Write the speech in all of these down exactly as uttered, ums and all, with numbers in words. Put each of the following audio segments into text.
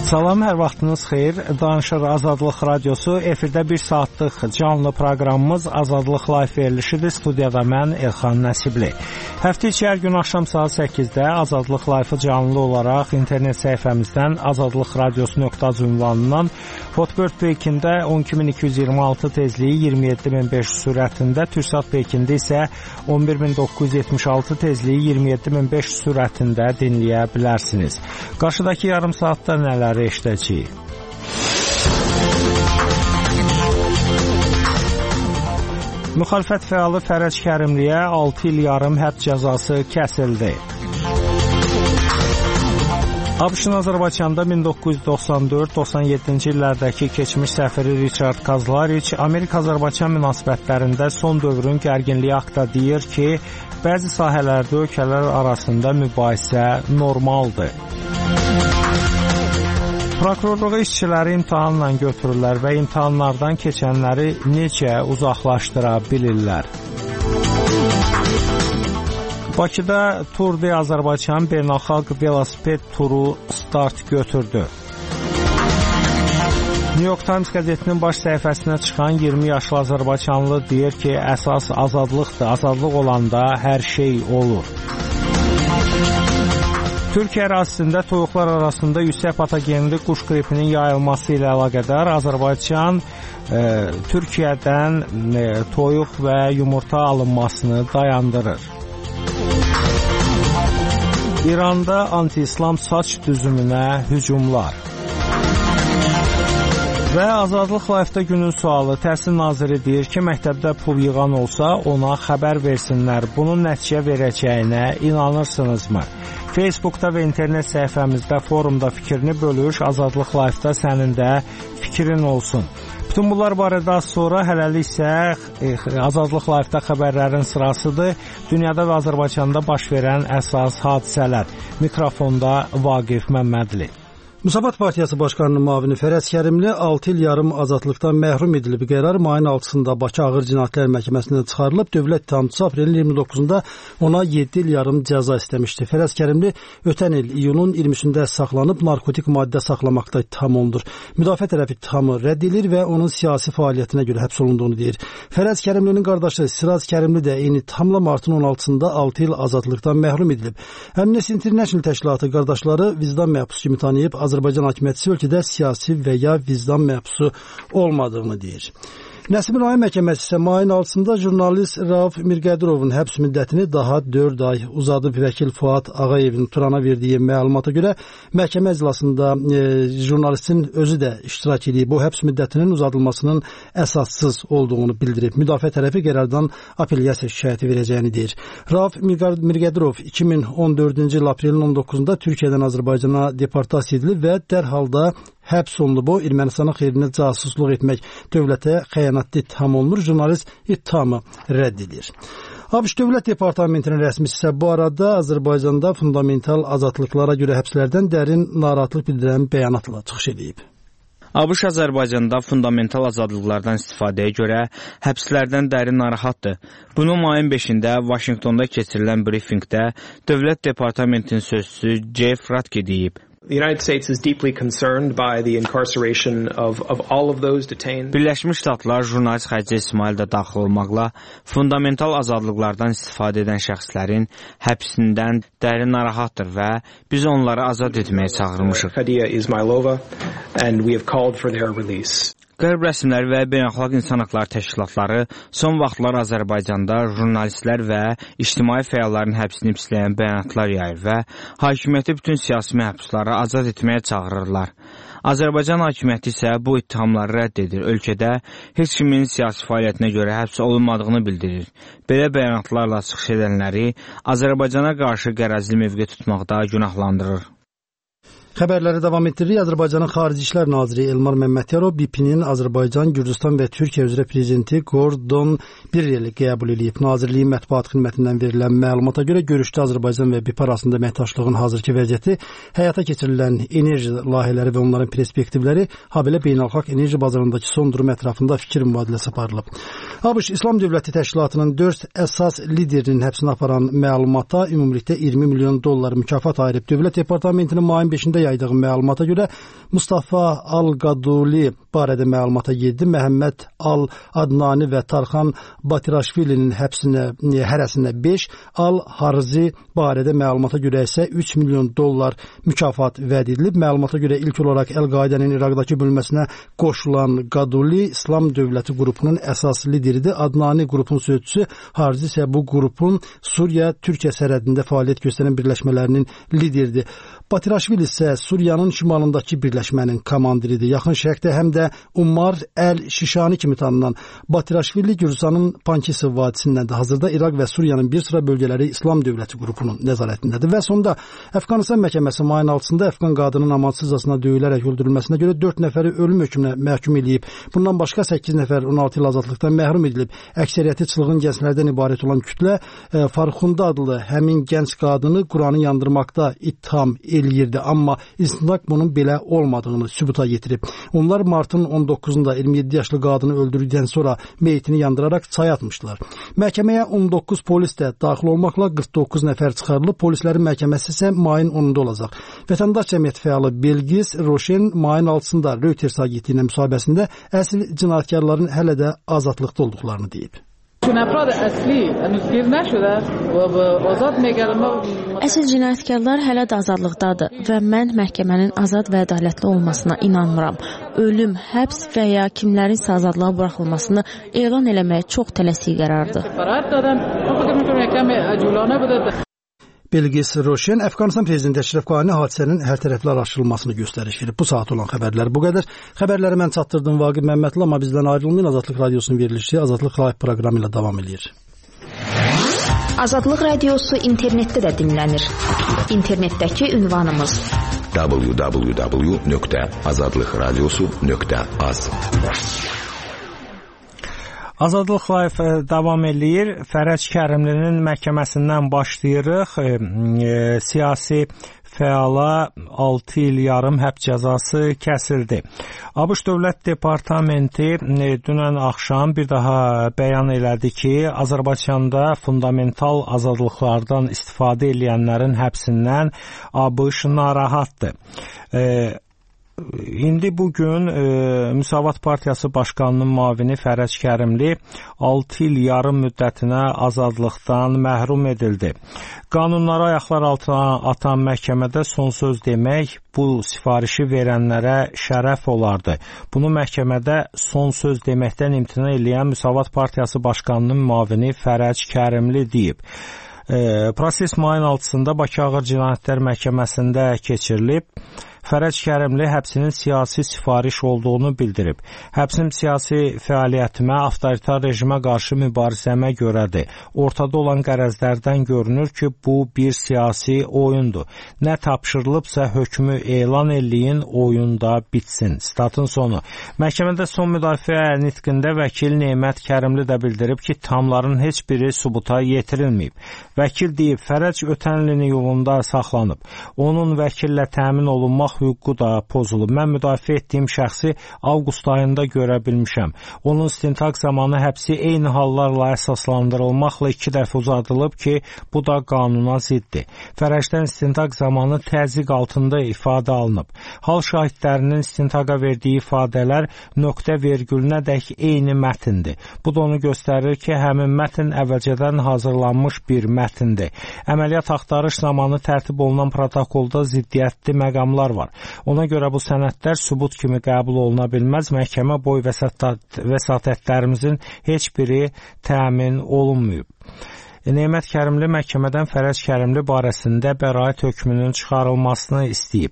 Salam, hər vaxtınız xeyir. Danışır Azadlıq Radiosu. Efirdə bir saatlıq canlı proqramımız Azadlıq Live verilişidir. Studiyada mən Elxan Nəsibli. Həftə içi hər gün axşam saat səkkizdə Azadlıq Live-ı canlı olaraq internet səhifəmizdən azadlıq radiosu nöqtə az ünvanından Hotbird Peykində on iki min iki yüz iyirmi altı tezliyi iyirmi yeddi min beş yüz sürətində, Türksat Peykində isə on bir min doqquz yüz yetmiş altı tezliyi iyirmi yeddi min beş yüz sürətində dinləyə bilərsiniz. Qarşıdakı yarım saatda nələr eşidəcəyik? Müxalifət fəalı Fərəc Kərimliyə altı il yarım həbs cəzası kəsildi. ABŞ-ın Azərbaycanda min doqquz yüz doxsan dörd doxsan yeddinci illərdəki keçmiş səfiri Richard Kazlariç Amerika-Azərbaycan münasibətlərində son dövrün gərginliyi haqqında deyir ki, bəzi sahələrdə ölkələr arasında mübahisə normaldır. Prokurorluğa işçiləri imtahanla götürürlər və imtahanlardan keçənləri necə uzaqlaşdıra bilirlər. Bakıda Tour de Azərbaycan beynəlxalq velosiped turu start götürdü. New York Times qəzetinin baş səhifəsinə çıxan iyirmi yaşlı azərbaycanlı deyir ki, əsas azadlıqdır. Azadlıq olanda hər şey olur. Türkiyə ərazisində toyuqlar arasında yüksək patogenli quş qripinin yayılması ilə əlaqədar Azərbaycan e, Türkiyədən e, toyuq və yumurta alınmasını dayandırır. İranda anti-İslam saç düzümünə hücumlar. Və Azadlıq Live-da günün sualı. Təhsil naziri deyir ki, məktəbdə pul yığan olsa ona xəbər versinlər. Bunun nəticə verəcəyinə inanırsınızmı? Facebookda və internet səhifəmizdə, forumda fikrini bölüş. Azadlıq Live-da sənin də fikrin olsun. Bütün bunlar barədə az sonra, hələlik isə e, Azadlıq Live-da xəbərlərin sırasıdır. Dünyada və Azərbaycanda baş verən əsas hadisələr. Mikrofonda Vaqif Məmmədli. Müsavat Partiyası Başkanının müavini Fərəc Kərimli altı il yarım azadlıqdan məhrum edilib. Qərar mayın altısında Bakı Ağır Cinayətlər Məhkəməsindən çıxarılıb. Dövlət ittihamçısı aprelin iyirmi doqquzunda ona yeddi il yarım cəza istəmişdi. Fərəc Kərimli ötən il iyunun iyirmisində saxlanıb narkotik maddə saxlamaqda ittiham olunur. Müdafiə tərəfi ittihamı rədd edir və onun siyasi fəaliyyətinə görə həbs olunduğunu deyir. Fərəc Kərimlinin qardaşı Siraz Kərimli də eyni ittihamla martın on altısında altı il azadlıqdan məhrum edilib. Amnesty International təşkilatı qardaşları vicdan məhbusu kimi tanıyıb Azərbaycan hakimiyyəti ölkədə siyasi və ya vicdan məhbusu olmadığını deyir. Nəsimi rayon məhkəməsi isə mayın altısında jurnalist Rauf Mirqədirovun həbs müddətini daha dörd ay uzadıb. Vəkil Fuad Ağayevin Turana verdiyi məlumata görə məhkəmə iclasında e, jurnalistin özü də iştirak edib. Bu həbs müddətinin uzadılmasının əsassız olduğunu bildirib. Müdafiə tərəfi qərardan apellyasiya şikayəti verəcəyini deyir. Rauf Mirqədirov iki min on dördüncü il aprelin on doqquzunda Türkiyədən Azərbaycana deportasiya edilib və dərhal da həbs olunub. O, Ermənistanın xeyrinə casusluq etmək, dövlətə xəyanətli ittiham olunur. Jurnalist ittihamı rədd edir. ABŞ Dövlət Departamentinin rəsmisi isə bu arada Azərbaycanda fundamental azadlıqlara görə həbslərdən dərin narahatlıq bildirən bəyanatla çıxış edib. ABŞ Azərbaycanda fundamental azadlıqlardan istifadəyə görə həbslərdən dərin narahatdır. Bunu mayın beşində Vaşinqtonda keçirilən brifinqdə Dövlət Departamentinin sözçüsü Jeff Ratke deyib. The United States is deeply concerned by the incarceration of, of all of those detained. Birləşmiş Ştatlar jurnalist Xədicə İsmail də daxil olmaqla fundamental azadlıqlardan istifadə edən şəxslərin həbsindən dərin narahatdır və biz onları azad etməyə çağırmışıq. Khadiya Ismailova and we have called for their release. Qərb rəsmiləri və beynəlxalq insan hüquqları təşkilatları son vaxtlar Azərbaycanda jurnalistlər və ictimai fəalların həbsini pisləyən bəyanatlar yayır və hakimiyyəti bütün siyasi məhbusları azad etməyə çağırırlar. Azərbaycan hakimiyyəti isə bu ittihamları rədd edir. Ölkədə heç kimin siyasi fəaliyyətinə görə həbs olunmadığını bildirir. Belə bəyanatlarla çıxış edənləri Azərbaycana qarşı qərəzli mövqe tutmaqda günahlandırır. Xəbərləri davam etdiririk. Azərbaycanın Xarici İşlər Naziri Elmar Məmmədiyarov B P N-in Azərbaycan, Gürcüstan və Türkiyə üzrə prezidenti Gordon Birrelli qəbul edib. Nazirliyin mətbuat xidmətindən verilən məlumata görə görüşdə Azərbaycan və B P arasında əməkdaşlığın hazırki vəziyyəti, həyata keçirilən enerji layihələri və onların perspektivləri, habelə beynəlxalq enerji bazarındakı son durum ətrafında fikir mübadiləsi aparılıb. ABŞ İslam Dövləti Təşkilatının dörd əsas liderinin həbsini aparan məlumata ümumilikdə iyirmi milyon dollar mükafat ayırıb. Dövlət Departamentinin mayın beşində yaydığı məlumata görə Mustafa Al-Qaduli barədə məlumata yeddi, Məhəmməd Al-Adnani və Tarxan Batiraşvilinin həbsinə, hərəsinə beş, Al-Harzi barədə məlumata görə isə üç milyon dollar mükafat vəd edilib. Məlumata görə ilk olaraq Əl-Qaidənin İraqdakı bölməsinə qoşulan Qaduli İslam dövləti qrupunun əsas lideridir. Adnani qrupun sözçüsü, Harzi isə bu qrupun Suriya-Türkiyə sərhədində fəaliyyət göstərən birləşmələrinin lideridir. Batiraşvili isə Suriyanın şimalındakı birləşmənin komandiridir. Yaxın Şərqdə həm də Ummar Əl-Şişani kimi tanınan Batiraşvili Gürcistanın Pankisi vadisindədir. Hazırda İraq və Suriyanın bir sıra bölgələri İslam dövləti qrupunun nəzarətindədir. Və sonda Əfqanistan məhkəməsi mayın altısında Əfqan qadının amansızcasına döyülərək öldürülməsinə görə dörd nəfəri ölüm hökmünə məhkum edilib. Bundan başqa səkkiz nəfər on altı il azadlıqdan məhrum edilib. Əksəriyyəti çılğın gənclərdən ibarət olan kütlə e, Farxunda adlı həmin gənc qadını Quranı yandırmaqda ittiham eləyirdi, amma istintaq bunun belə olmadığını sübuta yetirib. Onlar martın on doqquzunda iyirmi yeddi yaşlı qadını öldürdükdən sonra meyitini yandıraraq çaya atmışlar. Məhkəməyə on doqquz polis də daxil olmaqla qırx doqquz nəfər çıxarılıb. Polislərin məhkəməsi isə mayın onunda olacaq. Vətəndaş cəmiyyəti fəalı Belgis Roşen mayın altısında Reuters agentliyinə müsahibəsində əsl cinayətkarların hələ də azadlıqda olduqlarını deyib. Əsl cinayətkarlar hələ də azadlıqdadır və mən məhkəmənin azad və ədalətli olmasına inanmıram. Ölüm, həbs və ya kimlərin isə azadlığa buraxılmasını elan eləmək çox tələsik qərardır. Belgis Roşen, Əfqanistan prezidenti Əşrəf Qani hadisənin hərtərəfli araşdırılmasını göstəriş verib. Bu saat olan xəbərlər bu qədər. Xəbərləri mən çatdırdım Vaqif Məmmədli, amma bizdən ayrılmayın. Azadlıq Radiosunun verilişi Azadlıq Live proqramı ilə davam edir. Azadlıq Radiosu internetdə də dinlənir. İnternetdəki ünvanımız w w w nöqtə azadlıq radiosu nöqtə az. Azadlıq Live davam eləyir. Fərəc Kərimlinin məhkəməsindən başlayırıq. E, e, siyasi fəala altı il yarım həbs cəzası kəsildi. ABŞ Dövlət Departamenti e, dünən axşam bir daha bəyan elədi ki, Azərbaycanda fundamental azadlıqlardan istifadə edənlərin həbsindən ABŞ narahatdır. E, İndi bugün e, Müsavat Partiyası Başqanının müavini Fərəc Kərimli altı il yarım müddətinə azadlıqdan məhrum edildi. Qanunlara ayaqlar altına atan məhkəmədə son söz demək bu sifarişi verənlərə şərəf olardı. Bunu məhkəmədə son söz deməkdən imtina edən Müsavat Partiyası Başqanının müavini Fərəc Kərimli deyib. E, proses mayın altısında Bakı Ağır Cinayətlər Məhkəməsində keçirilib. Fərəc Kərimli həbsinin siyasi sifariş olduğunu bildirib. Həbsim siyasi fəaliyyətimə, avtoritar rejimə qarşı mübarizəmə görədir. Ortada olan qərəzlərdən görünür ki, bu bir siyasi oyundur. Nə tapşırılıbsa hökmü elan eləyin, oyunda bitsin. Statın sonu. Məhkəmədə son müdafiə nitqində vəkil Nemət Kərimli də bildirib ki, tamların heç biri sübuta yetirilməyib. Vəkil deyib, Fərəc ötən ilin iyulunda saxlanıb. Onun vəkillə təmin olunmaq hüququ da pozulub. Mən müdafiə etdiyim şəxsi avqust ayında görə bilmişəm. Onun istintaq zamanı həbsi eyni hallarla əsaslandırılmaqla iki dəfə uzadılıb ki, bu da qanuna ziddir. Fərəcdən istintaq zamanı təzyiq altında ifadə alınıb. Hal şahidlərinin istintaqa verdiyi ifadələr nöqtə vergülünə dək eyni mətindir. Bu da onu göstərir ki, həmin mətin əvvəlcədən hazırlanmış bir mətindir. Əməliyyat axtarış zamanı tərtib olunan protokolda ziddiyyətli məqamlar var. Ona görə bu sənədlər sübut kimi qəbul oluna bilməz. Məhkəmə boy vəsatətlərimizin heç biri təmin olunmayıb. Nemət Kərimli məhkəmədən Fərəc Kərimli barəsində bəraət hökmünün çıxarılmasını istəyib.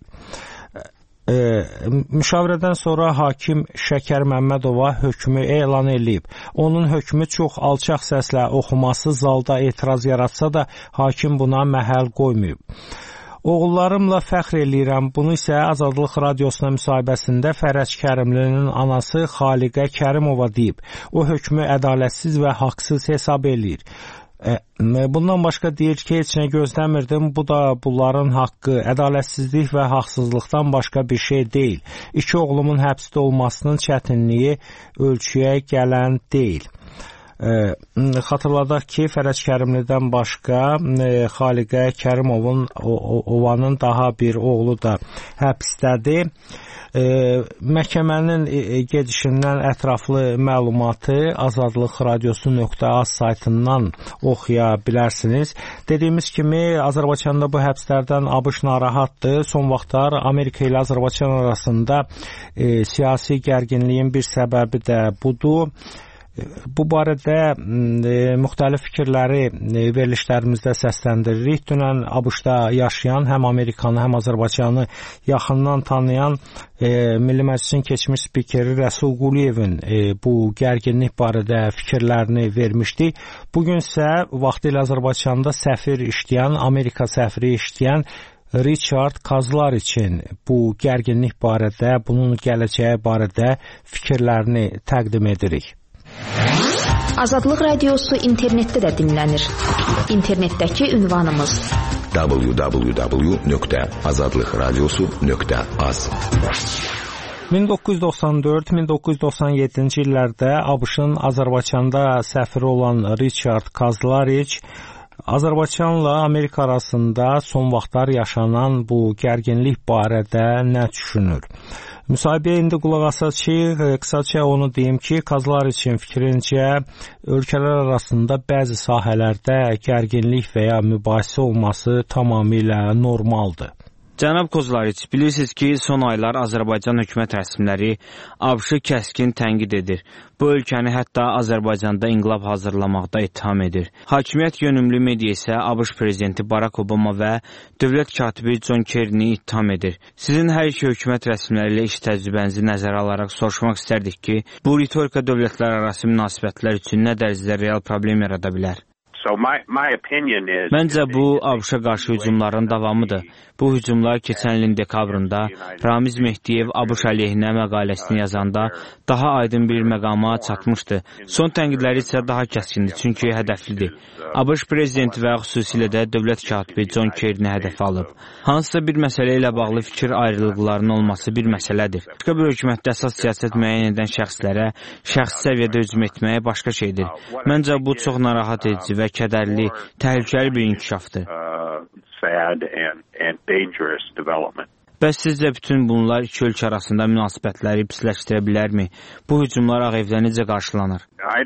E, müşavirədən sonra hakim Şəkər Məmmədova hökmü elan eləyib. Onun hökmü çox alçaq səslə oxuması zalda etiraz yaratsa da hakim buna məhəl qoymayıb. Oğullarımla fəxr eləyirəm. Bunu isə Azadlıq Radiosuna müsahibəsində Fərəc Kərimlinin anası Xaliqə Kərimova deyib. O hökmü ədalətsiz və haqsız hesab eləyir. Bundan başqa deyir ki, heç nə gözləmirdim. Bu da bunların haqqı, ədalətsizlik və haqsızlıqdan başqa bir şey deyil. İki oğlumun həbsdə olmasının çətinliyi ölçüyə gələn deyil. Xatırladaq ki, Fərəc Kərimlidən başqa Xaliqə Kərimovun Ovanın daha bir oğlu da həbsdədir. Məhkəmənin gedişindən ətraflı məlumatı azadlıq radiosu nöqtə az saytından oxuya bilərsiniz. Dediyimiz kimi, Azərbaycanda bu həbslərdən ABŞ narahatdır. Son vaxtlar Amerika ilə Azərbaycan arasında e, siyasi gərginliyin bir səbəbi də budur. Bu barədə e, müxtəlif fikirləri e, verilişlərimizdə səsləndiririk. Dünən ABŞ-da yaşayan, həm Amerikanı, həm Azərbaycanı yaxından tanıyan e, Milli Məclisin keçmiş spikeri Rəsul Quliyevin e, bu gərginlik barədə fikirlərini vermişdi. Bugün isə vaxtilə Azərbaycanda səfir işləyən, Amerika səfiri işləyən Richard Kazlar için bu gərginlik barədə, bunun gələcəyi barədə fikirlərini təqdim edirik. Azadlıq radiosu internetdə də dinlənir. İnternetdəki ünvanımız w w w nöqtə azadlıq radiosu nöqtə az. min doqquz yüz doxsan dörd min doqquz yüz doxsan yeddinci illərdə ABŞ-ın Azərbaycanda səfiri olan Richard Kazlariç Azərbaycanla Amerika arasında son vaxtlar yaşanan bu gərginlik barədə nə düşünür? Müsahibəyə indi qulaq asaq ki, qısaca onu deyim ki, Kazlar için fikrincə ölkələr arasında bəzi sahələrdə gərginlik və ya mübahisə olması tamamilə normaldır. Cənab Kozlariç, bilirsiniz ki, son aylar Azərbaycan hökumət rəsmiləri ABŞ-ı kəskin tənqid edir. Bu ölkəni hətta Azərbaycanda inqilab hazırlamaqda ittiham edir. Hakimiyyət yönümlü media isə ABŞ prezidenti Barack Obama və dövlət katibi John Kerry-ni ittiham edir. Sizin hər iki hökumət rəsmiləri ilə iş təcrübənizi nəzərə alaraq soruşmaq istərdik ki, bu ritorika dövlətlər arası münasibətlər üçün nə dərəcədə real problem yarada bilər? So my, my opinion is, Məncə bu ABŞ-a qarşı hücumların davamıdır. Bu hücumlar keçən ilin dekabrında Ramiz Mehdiyev ABŞ əleyhinə məqaləsini yazanda daha aydın bir məqama çatmışdı. Son tənqidləri isə daha kəskindir, çünki hədəflidir. ABŞ prezidenti və xüsusilə də dövlət katibi John Kerry-ni hədəfə alıb. Hansısa bir məsələ ilə bağlı fikir ayrılıqlarının olması bir məsələdir. Başqa bir hökumətdə əsas siyasət müəyyən edən şəxslərə şəxsi səviyyədə hücum etməyə başqa şeydir. Məncə bu çox narahat edici və kədərli, təhlükəli bir inkişafdır. Bəs sizcə bütün bunlar iki ölkə arasında münasibətləri pisləşdirə bilərmi? Bu hücumlar Ağ Evdə necə qarşılanır?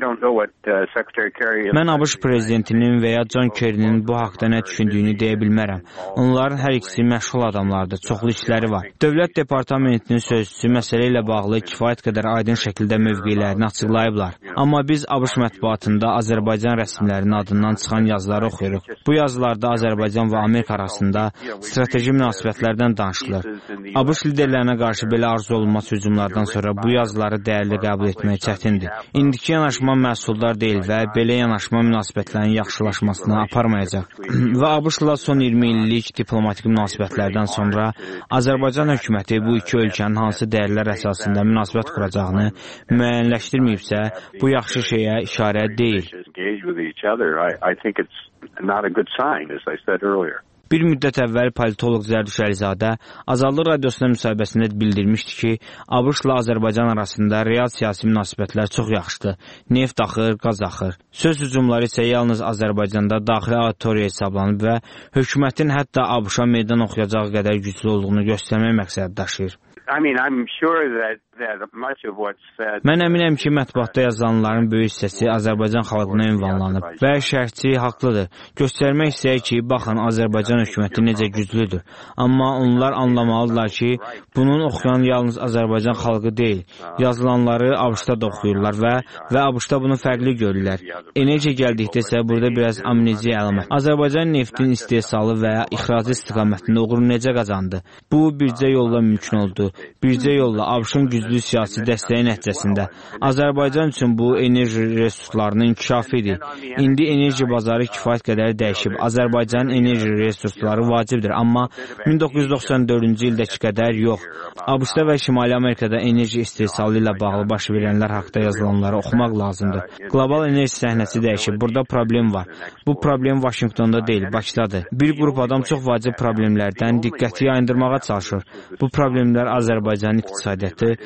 Mən ABŞ prezidentinin və ya John Kerry-nin bu haqda nə düşündüyünü deyə bilmərəm. Onların hər ikisi məşğul adamlardır, çoxlu işləri var. Dövlət Departamentinin sözçüsü məsələ ilə bağlı kifayət qədər aydın şəkildə mövqelərini açıqlayıblar. Amma biz ABŞ mətbuatında Azərbaycan rəsmilərinin adından çıxan yazıları oxuyuruq. Bu yazılarda Azərbaycan və Amerika arasında strateji münasibətlərdən danışılır. ABŞ liderlərinə qarşı belə arzu olunmaz hücumlardan sonra bu yazıları dəyərli qəbul etmək çətindir. İndiki yanaşma məhsuldar deyil və belə yanaşma münasibətlərin yaxşılaşmasına aparmayacaq. Və ABŞ-la son iyirmi illik diplomatik münasibətlərdən sonra Azərbaycan hökuməti bu iki ölkənin hansı dəyərlər əsasında münasibət quracağını müəyyənləşdirməyibsə, bu yaxşı şeyə işarə deyil. Bir müddət əvvəl politoloq Zərdüş Əlizadə Azadlıq radiosuna müsahibəsində bildirmişdi ki, ABŞ-la Azərbaycan arasında real siyasi münasibətlər çox yaxşıdır. Neft axır, qaz axır. Söz hücumları isə yalnız Azərbaycanda daxili auditoriya hesablanıb və hökumətin hətta ABŞ-a meydan oxuyacağı qədər güclü olduğunu göstərmək məqsədi daşıyır. Mən əminəm ki, mətbuatda yazılanların böyük hissəsi Azərbaycan xalqına ünvanlanıb və şərhçi haqlıdır. Göstərmək istəyir ki, baxın, Azərbaycan hökuməti necə güclüdür. Amma onlar anlamalıdırlar ki, bunun oxuyan yalnız Azərbaycan xalqı deyil. Yazılanları ABŞ-da da oxuyurlar və, və ABŞ-da bunu fərqli görürlər. Enerji gəldikdə isə burada biraz amneziya əlamət. Azərbaycan neftin istehsalı və ya ixracı istiqamətində uğur necə qazandı? Bu, bircə yolla mümkün oldu. Bircə yolla ABŞ-ın güclü siyasi dəstəyi nəticəsində. Azərbaycan üçün bu enerji resurslarının inkişafı idi. İndi enerji bazarı kifayət qədər dəyişib. Azərbaycanın enerji resursları vacibdir, amma min doqquz yüz doxsan dördüncü ildəki qədər yox. ABŞ-da və Şimali Amerikada enerji istehsalı ilə bağlı baş verənlər haqda yazılanları oxumaq lazımdır. Qlobal enerji səhnəsi dəyişib. Burada problem var. Bu problem Vaşinqtonda deyil, Bakıdadır. Bir qrup adam çox vacib problemlərdən diqqəti yayındırmağa çalışır. Bu problemlər Azərbaycanın iqtisadiyyatı,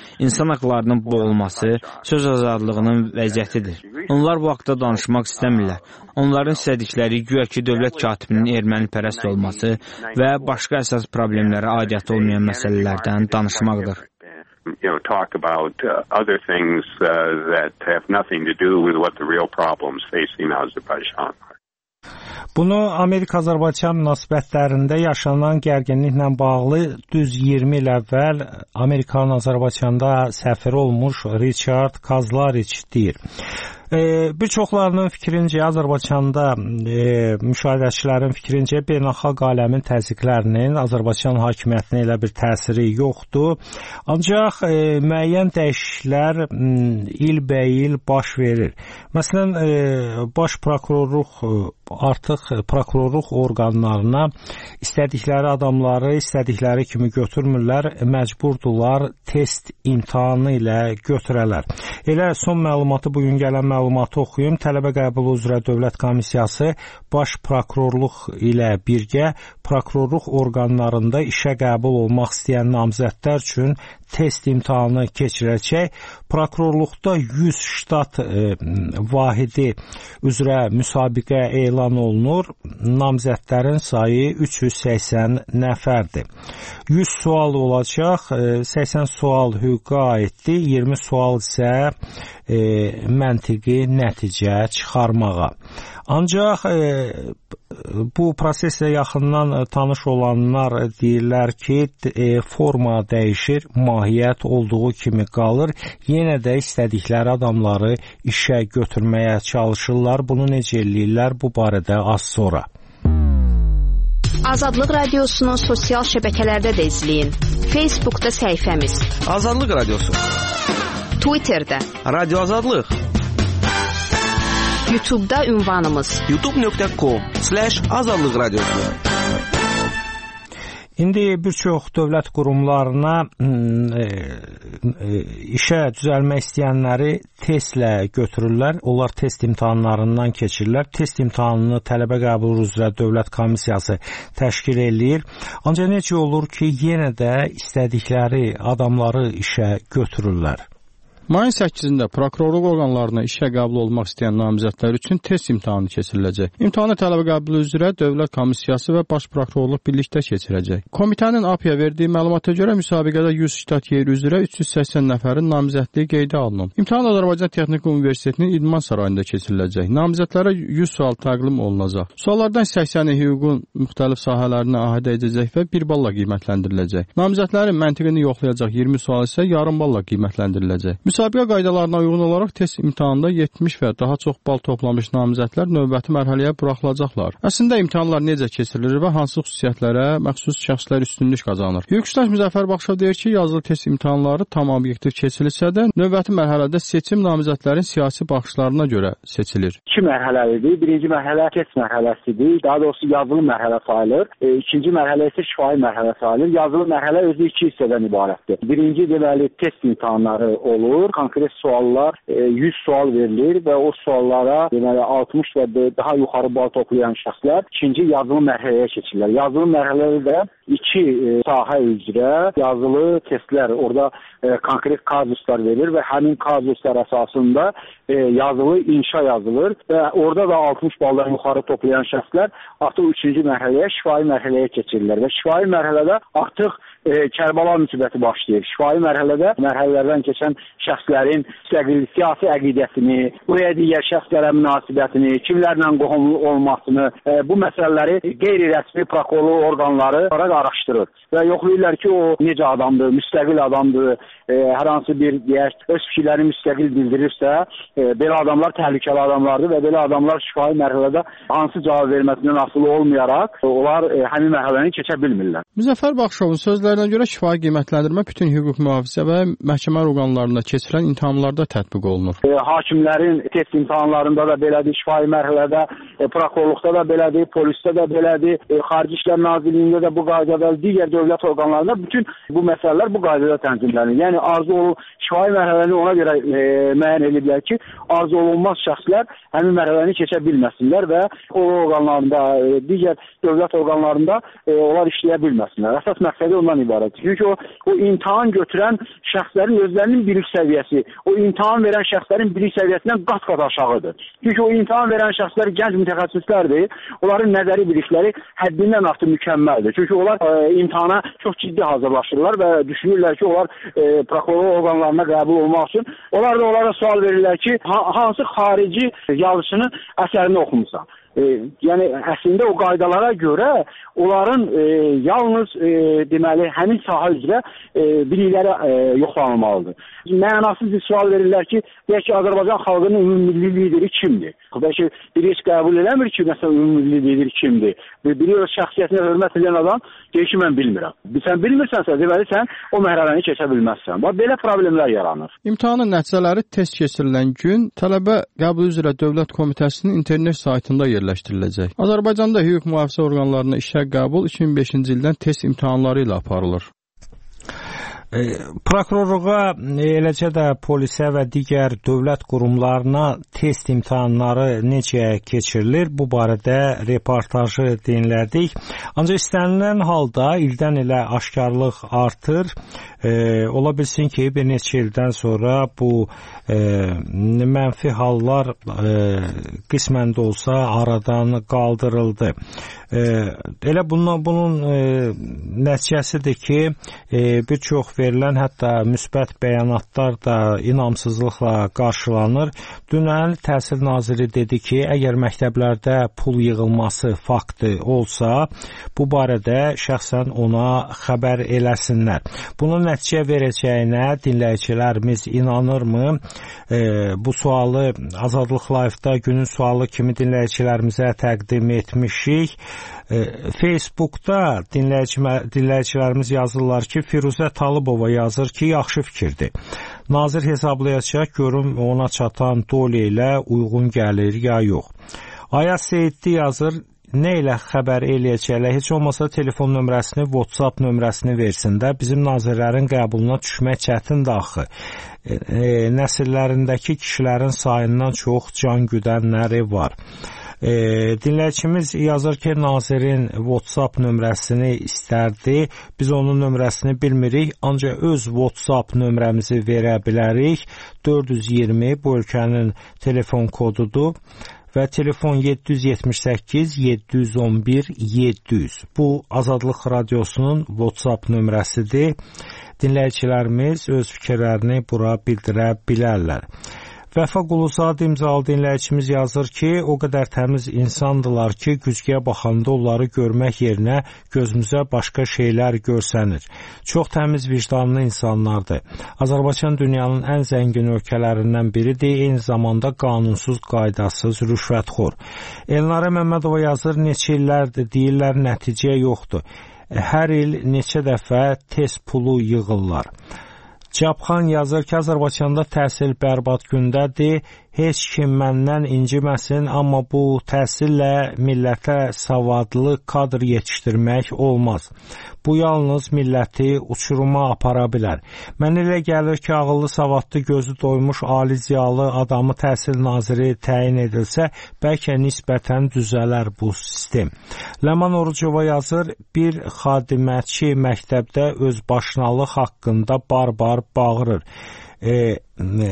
İnsan haqlarının boğulması söz azadlığının vəziyyətidir. Onlar bu haqda danışmaq istəmirlər. Onların istədikləri güya ki, dövlət katibinin erməni pərəst olması və başqa əsas problemlərə aidiyyəti olmayan məsələlərdən danışmaqdır. You know, talk about uh, other things uh, that have nothing to do with what the real problems facing Azerbaijan are. Bunu Amerika-Azərbaycan münasibətlərində yaşanan gərginliklə bağlı düz iyirmi il əvvəl Amerikanın Azərbaycanda səfiri olmuş Richard Kazlariç deyir. E, bir çoxlarının fikrincə, Azərbaycanda e, müşahidəçilərin fikrincə beynəlxalq aləmin təzyiqlərinin Azərbaycan hakimiyyətinə elə bir təsiri yoxdur. Ancaq e, müəyyən dəyişikliklər ilbəil baş verir. Məsələn, e, baş prokurorluq artıq prokurorluq orqanlarına istədikləri adamları istədikləri kimi götürmürlər, məcburdurlar test imtahanı ilə götürələr. Elə son məlumatı, bugün gələn məlumatı oxuyum. Tələbə qəbulu üzrə Dövlət Komissiyası baş prokurorluq ilə birgə prokurorluq orqanlarında işə qəbul olmaq istəyən namizədlər üçün test imtahanı keçirəcək. Prokurorluqda yüz ştat e, vahidi üzrə müsabiqə elan olunur. Namizədlərin sayı üç yüz səksən nəfərdir. yüz sual olacaq. E, səksən sual hüquqa aiddir. iyirmi sual isə e, məntiqi nəticə çıxarmağa. Ancaq e, bu proseslə yaxından tanış olanlar deyirlər ki, e, forma dəyişir, mahiyyət olduğu kimi qalır. Yenə də istədikləri adamları işə götürməyə çalışırlar. Bunu necə eləyirlər? Bu barədə az sonra. Azadlıq Radiosunu sosial şəbəkələrdə də izləyin. Facebookda səhifəmiz Azadlıq Radiosu, Twitterdə Radio Azadlıq, YouTube'da ünvanımız youtube nöqtə com slash azadlıq radiosu. İndi bir çox dövlət qurumlarına e, e, işə düzəlmək istəyənləri testlə götürürlər. Onlar test imtahanlarından keçirlər. Test imtahanını tələbə qəbulu üzrə Dövlət Komissiyası təşkil eləyir. Ancaq necə olur ki, yenə də istədikləri adamları işə götürürlər. Mayın səkkizində prokurorluq orqanlarına işə qəbul olmaq istəyən namizədlər üçün test imtahanı keçiriləcək. İmtahanı tələbə qəbulu üzrə Dövlət Komissiyası və Baş Prokurorluq birlikdə keçirəcək. Komitənin A P-yə verdiyi məlumata görə müsabiqədə yüz ştat yeri üzrə üç yüz səksən nəfərin namizədliyi qeydə alınıb. İmtahan Azərbaycan Texniki Universitetinin İdman Sarayında keçiriləcək. Namizədlərə yüz sual təqdim olunacaq. Suallardan səksəni hüququn müxtəlif sahələrinə ahidə edəcək və bir balla qiymətləndiriləcək. Namizədlərin məntiqini yoxlayacaq iyirmi sual isə yarım balla qiymətləndiriləcək. Müsabiqə qaydalarına uyğun olaraq test imtahanında yetmiş və daha çox bal toplamış namizədlər növbəti mərhələyə buraxılacaqlar. Əslində imtahanlar necə keçirilir və hansı xüsusiyyətlərə məxsus şəxslər üstünlük qazanır? Hüquqşünas Müzəffər Baxşov deyir ki, yazılı test imtahanları tam obyektiv keçirilsə də, növbəti mərhələdə seçim namizədlərin siyasi baxışlarına görə seçilir. İki mərhələlidir. Birinci mərhələ test mərhələsidir. Daha doğrusu yazılı mərhələ sayılır. E, ikinci mərhələ isə şifahi mərhələ sayılır. Yazılı mərhələ özü iki hissədən ibarətdir. Birinci deməli test imtahanları olur. Konkret suallar, yüz sual verilir və o suallara deməli altmış və daha yuxarı bal toplayan şəxslər ikinci yazılı mərhələyə keçirlər. Yazılı mərhələdə iki e, sahə üzrə yazılı testlər, orada e, konkret kazuslar verilir və həmin kazuslar əsasında e, yazılı inşa yazılır və orada da altmış baldan yuxarı toplayan şəxslər artıq üçüncü mərhələyə, şifahi mərhələyə keçirlər və şifahi mərhələdə artıq e, Kərbəla müsibəti başlayır. Şifahi mərhələdə mərhələlərdən keçən şəxslərin müstəqil siyasi əqidəsini, buraya digər şəxslərə münasibətini, kimlərlə qohumlu olmasını, e, bu məsələləri qeyri-rəsmi prokurorluq orqanları araşdırır və yoxlayırlar ki, o necə adamdır, müstəqil adamdır, e, hər hansı bir deyək, öz fikirlərini müstəqil bildirirsə, e, belə adamlar təhlükəli adamlardır və belə adamlar şifahi mərhələdə hansı cavab verməsindən asılı olmayaraq, e, onlar e, həmin mərhələni keçə bilmirlər. Müzəffər Baxşovun sözlərinə görə şifahi qiymətləndirmə bütün hüquq mühafizə və məhkəmə orqanlarında keçirilən imtahanlarda tətbiq olunur. E, hakimlərin test imtahanlarında da belədir, şifahi mərhələdə, e, prokurorluqda da belədir, polisdə də belədir, e, Xarici İşlər Nazirliyində də bu qaydada, digər dövlət orqanlarında bütün bu məsələlər bu qaydada tənzimlənir. Yəni arzu olunmuş şifahi mərhələni ona görə e, müəyyən ediblər ki, arzu olunmaz şəxslər həmin mərhələni keçə bilməsinlər və o orqanlarında, e, digər dövlət orqanlarında e, onlar işləyə bilməsinlər. Əsas məqsədi ondan ibarətdir. Çünki o, o imtahan götürən şəxslərin özlərinin bilik səviyyəsi, o imtahan verən şəxslərin bilik səviyyəsindən qat-qat aşağıdır. Çünki o imtahan verən şəxslər gənc mütəxəssislərdir, onların nəzəri bilikləri həddindən artıq mükəmməldir. Çünki onlar e, imtahana çox ciddi hazırlaşırlar və düşünürlər ki, onlar e, prokuror orqanlarına qəbul olmaq üçün. Onlar da onlara sual verirlər ki, ha, hansı xarici yazıçının əsərini oxumusan? E, yəni əslində o qaydalara görə onların e, yalnız e, deməli həmin sahə üzrə e, bilikləri e, yoxlanılmalıdır. Mənasız bir sual verirlər ki, deyək ki, Azərbaycan xalqının ümumilli lideri kimdir? Bəlkə biri heç qəbul eləmir ki, məsələn, ümumilli lider kimdir? Biri öz şəxsiyyətinə hörmət edən adam deyir ki, mən bilmirəm. Sən bilmirsənsə, deməli sən o mərhələni keçə bilməzsən. Bax, belə problemlər yaranır. İmtahanın nəticələri test keçirilən gün tələbə qəbul üzrə Dövlət Komitəsinin internet saytında yerləşdiriləcək. Azərbaycanda hüquq mühafizə orqanlarına işə qəbul iki min beşinci ildən test imtahanları ilə aparılır. Prokurorluğa, eləcə də polisə və digər dövlət qurumlarına test imtahanları necə keçirilir, bu barədə reportajı dinlədik. Ancaq istənilən halda ildən ilə aşkarlıq artır. E, ola bilsin ki, bir neçə ildən sonra bu e, mənfi hallar e, qismən də olsa aradan qaldırıldı. E, elə bunun, bunun e, nəticəsidir ki, e, bir çox verilən hətta müsbət bəyanatlar da inamsızlıqla qarşılanır. Dünən Təhsil Naziri dedi ki, əgər məktəblərdə pul yığılması faktı olsa, bu barədə şəxsən ona xəbər eləsinlər. Bunun nəticə verəcəyinə dinləyicilərimiz inanırmı? E, bu sualı Azadlıq Live-da günün sualı kimi dinləyicilərimizə təqdim etmişik. E, Facebookda dinləyici, dinləyicilərimiz yazırlar ki, Firuzə Talıbova yazır ki, yaxşı fikirdir. Nazir hesablayacaq, görüm ona çatan dole ilə uyğun gəlir ya yox. Ayaz Seyidli yazır, nə ilə xəbər eləyəcəklər, heç olmasa telefon nömrəsini, WhatsApp nömrəsini versin də, bizim nazirlərin qəbuluna düşmək çətindir axı. E, e, nəsillərindəki kişilərin sayından çox can güdənləri var. E, dinləyicimiz yazır ki, nazirin WhatsApp nömrəsini istərdi. Biz onun nömrəsini bilmirik, ancaq öz WhatsApp nömrəmizi verə bilərik. dörd yüz iyirmi bu ölkənin telefon kodudur və telefon yeddi yüz yetmiş səkkiz yeddi yüz on bir yeddi yüz. Bu Azadlıq Radiosunun WhatsApp nömrəsidir. Dinləyicilərimiz öz fikirlərini bura bildirə bilərlər. Vəfa Quluzad imzalı dinləyicimiz yazır ki, o qədər təmiz insandırlar ki, güzgüyə baxanda onları görmək yerinə gözümüzə başqa şeylər görsənir. Çox təmiz vicdanlı insanlardır. Azərbaycan dünyanın ən zəngin ölkələrindən biridir, eyni zamanda qanunsuz, qaydasız, rüşvətxor. Elnarə Məmmədova yazır, neçə illərdir deyirlər, nəticə yoxdur. Hər il neçə dəfə test pulu yığırlar. Cabxan yazır ki, Azərbaycanda təhsil bərbad gündədir, heç kim məndən inciməsin, amma bu təhsillə millətə savadlı kadr yetişdirmək olmaz. Bu yalnız milləti uçuruma apara bilər. Mən elə gəlir ki, ağıllı, savadlı, gözü doymuş, ali ziyalı adamı təhsil naziri təyin edilsə, bəlkə nisbətən düzələr bu sistem. Ləman Orucova yazır, bir xadiməçi məktəbdə öz başınalıq haqqında bar-bar bağırır. E, e,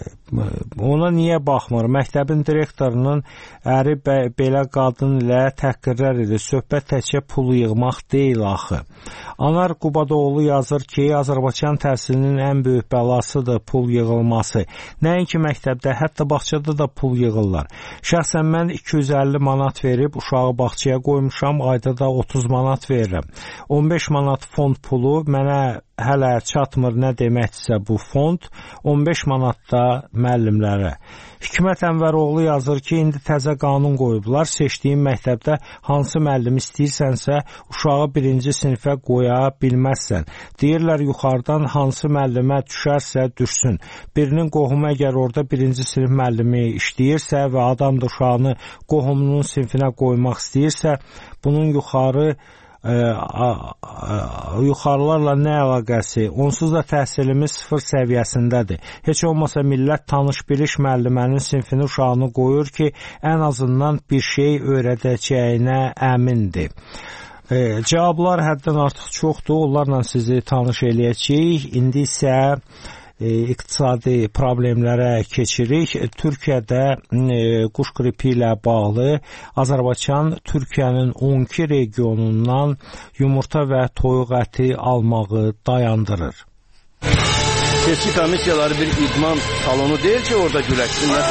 ona niyə baxmır? Məktəbin direktorunun əri bə, belə qadın ilə təhqirlər edir. Söhbət təkcə pul yığmaq deyil axı. Anar Qubadoğlu yazır ki, Azərbaycan təhsilinin ən böyük bəlasıdır pul yığılması. Nəinki məktəbdə, hətta bağçada da pul yığırlar. Şəxsən mən iki yüz əlli manat verib uşağı bağçaya qoymuşam, ayda da otuz manat verirəm. on beş manat fond pulu mənə hələ çatmır, nə deməkdirsə bu fond, on beş manat da müəllimlərə. Hikmət Ənvəroğlu yazır ki, indi təzə qanun qoyublar, seçdiyin məktəbdə hansı müəllim istəyirsənsə, uşağı birinci sinifə qoya bilməzsən. Deyirlər, yuxarıdan hansı müəllimə düşərsə düşsün. Birinin qohumu əgər orada birinci sinif müəllimi işləyirsə və adam da uşağını qohumunun sinifinə qoymaq istəyirsə, bunun yuxarı Ə, ə, ə, yuxarılarla nə əlaqəsi? Onsuz da təhsilimiz sıfır səviyyəsindədir. Heç olmasa millət tanış-biliş müəllimənin sinfini uşağını qoyur ki, ən azından bir şey öyrədəcəyinə əmindir. E, cavablar həddən artıq çoxdur. Onlarla sizi tanış eləyəcəyik. İndi isə e, iqtisadi problemlərə keçirik. Türkiyədə e, quş qripi ilə bağlı Azərbaycan Türkiyənin on iki regionundan yumurta və toyuq əti almağı dayandırır. Seçki komissiyaları bir idman salonu deyil ki, orada güləşsinlər.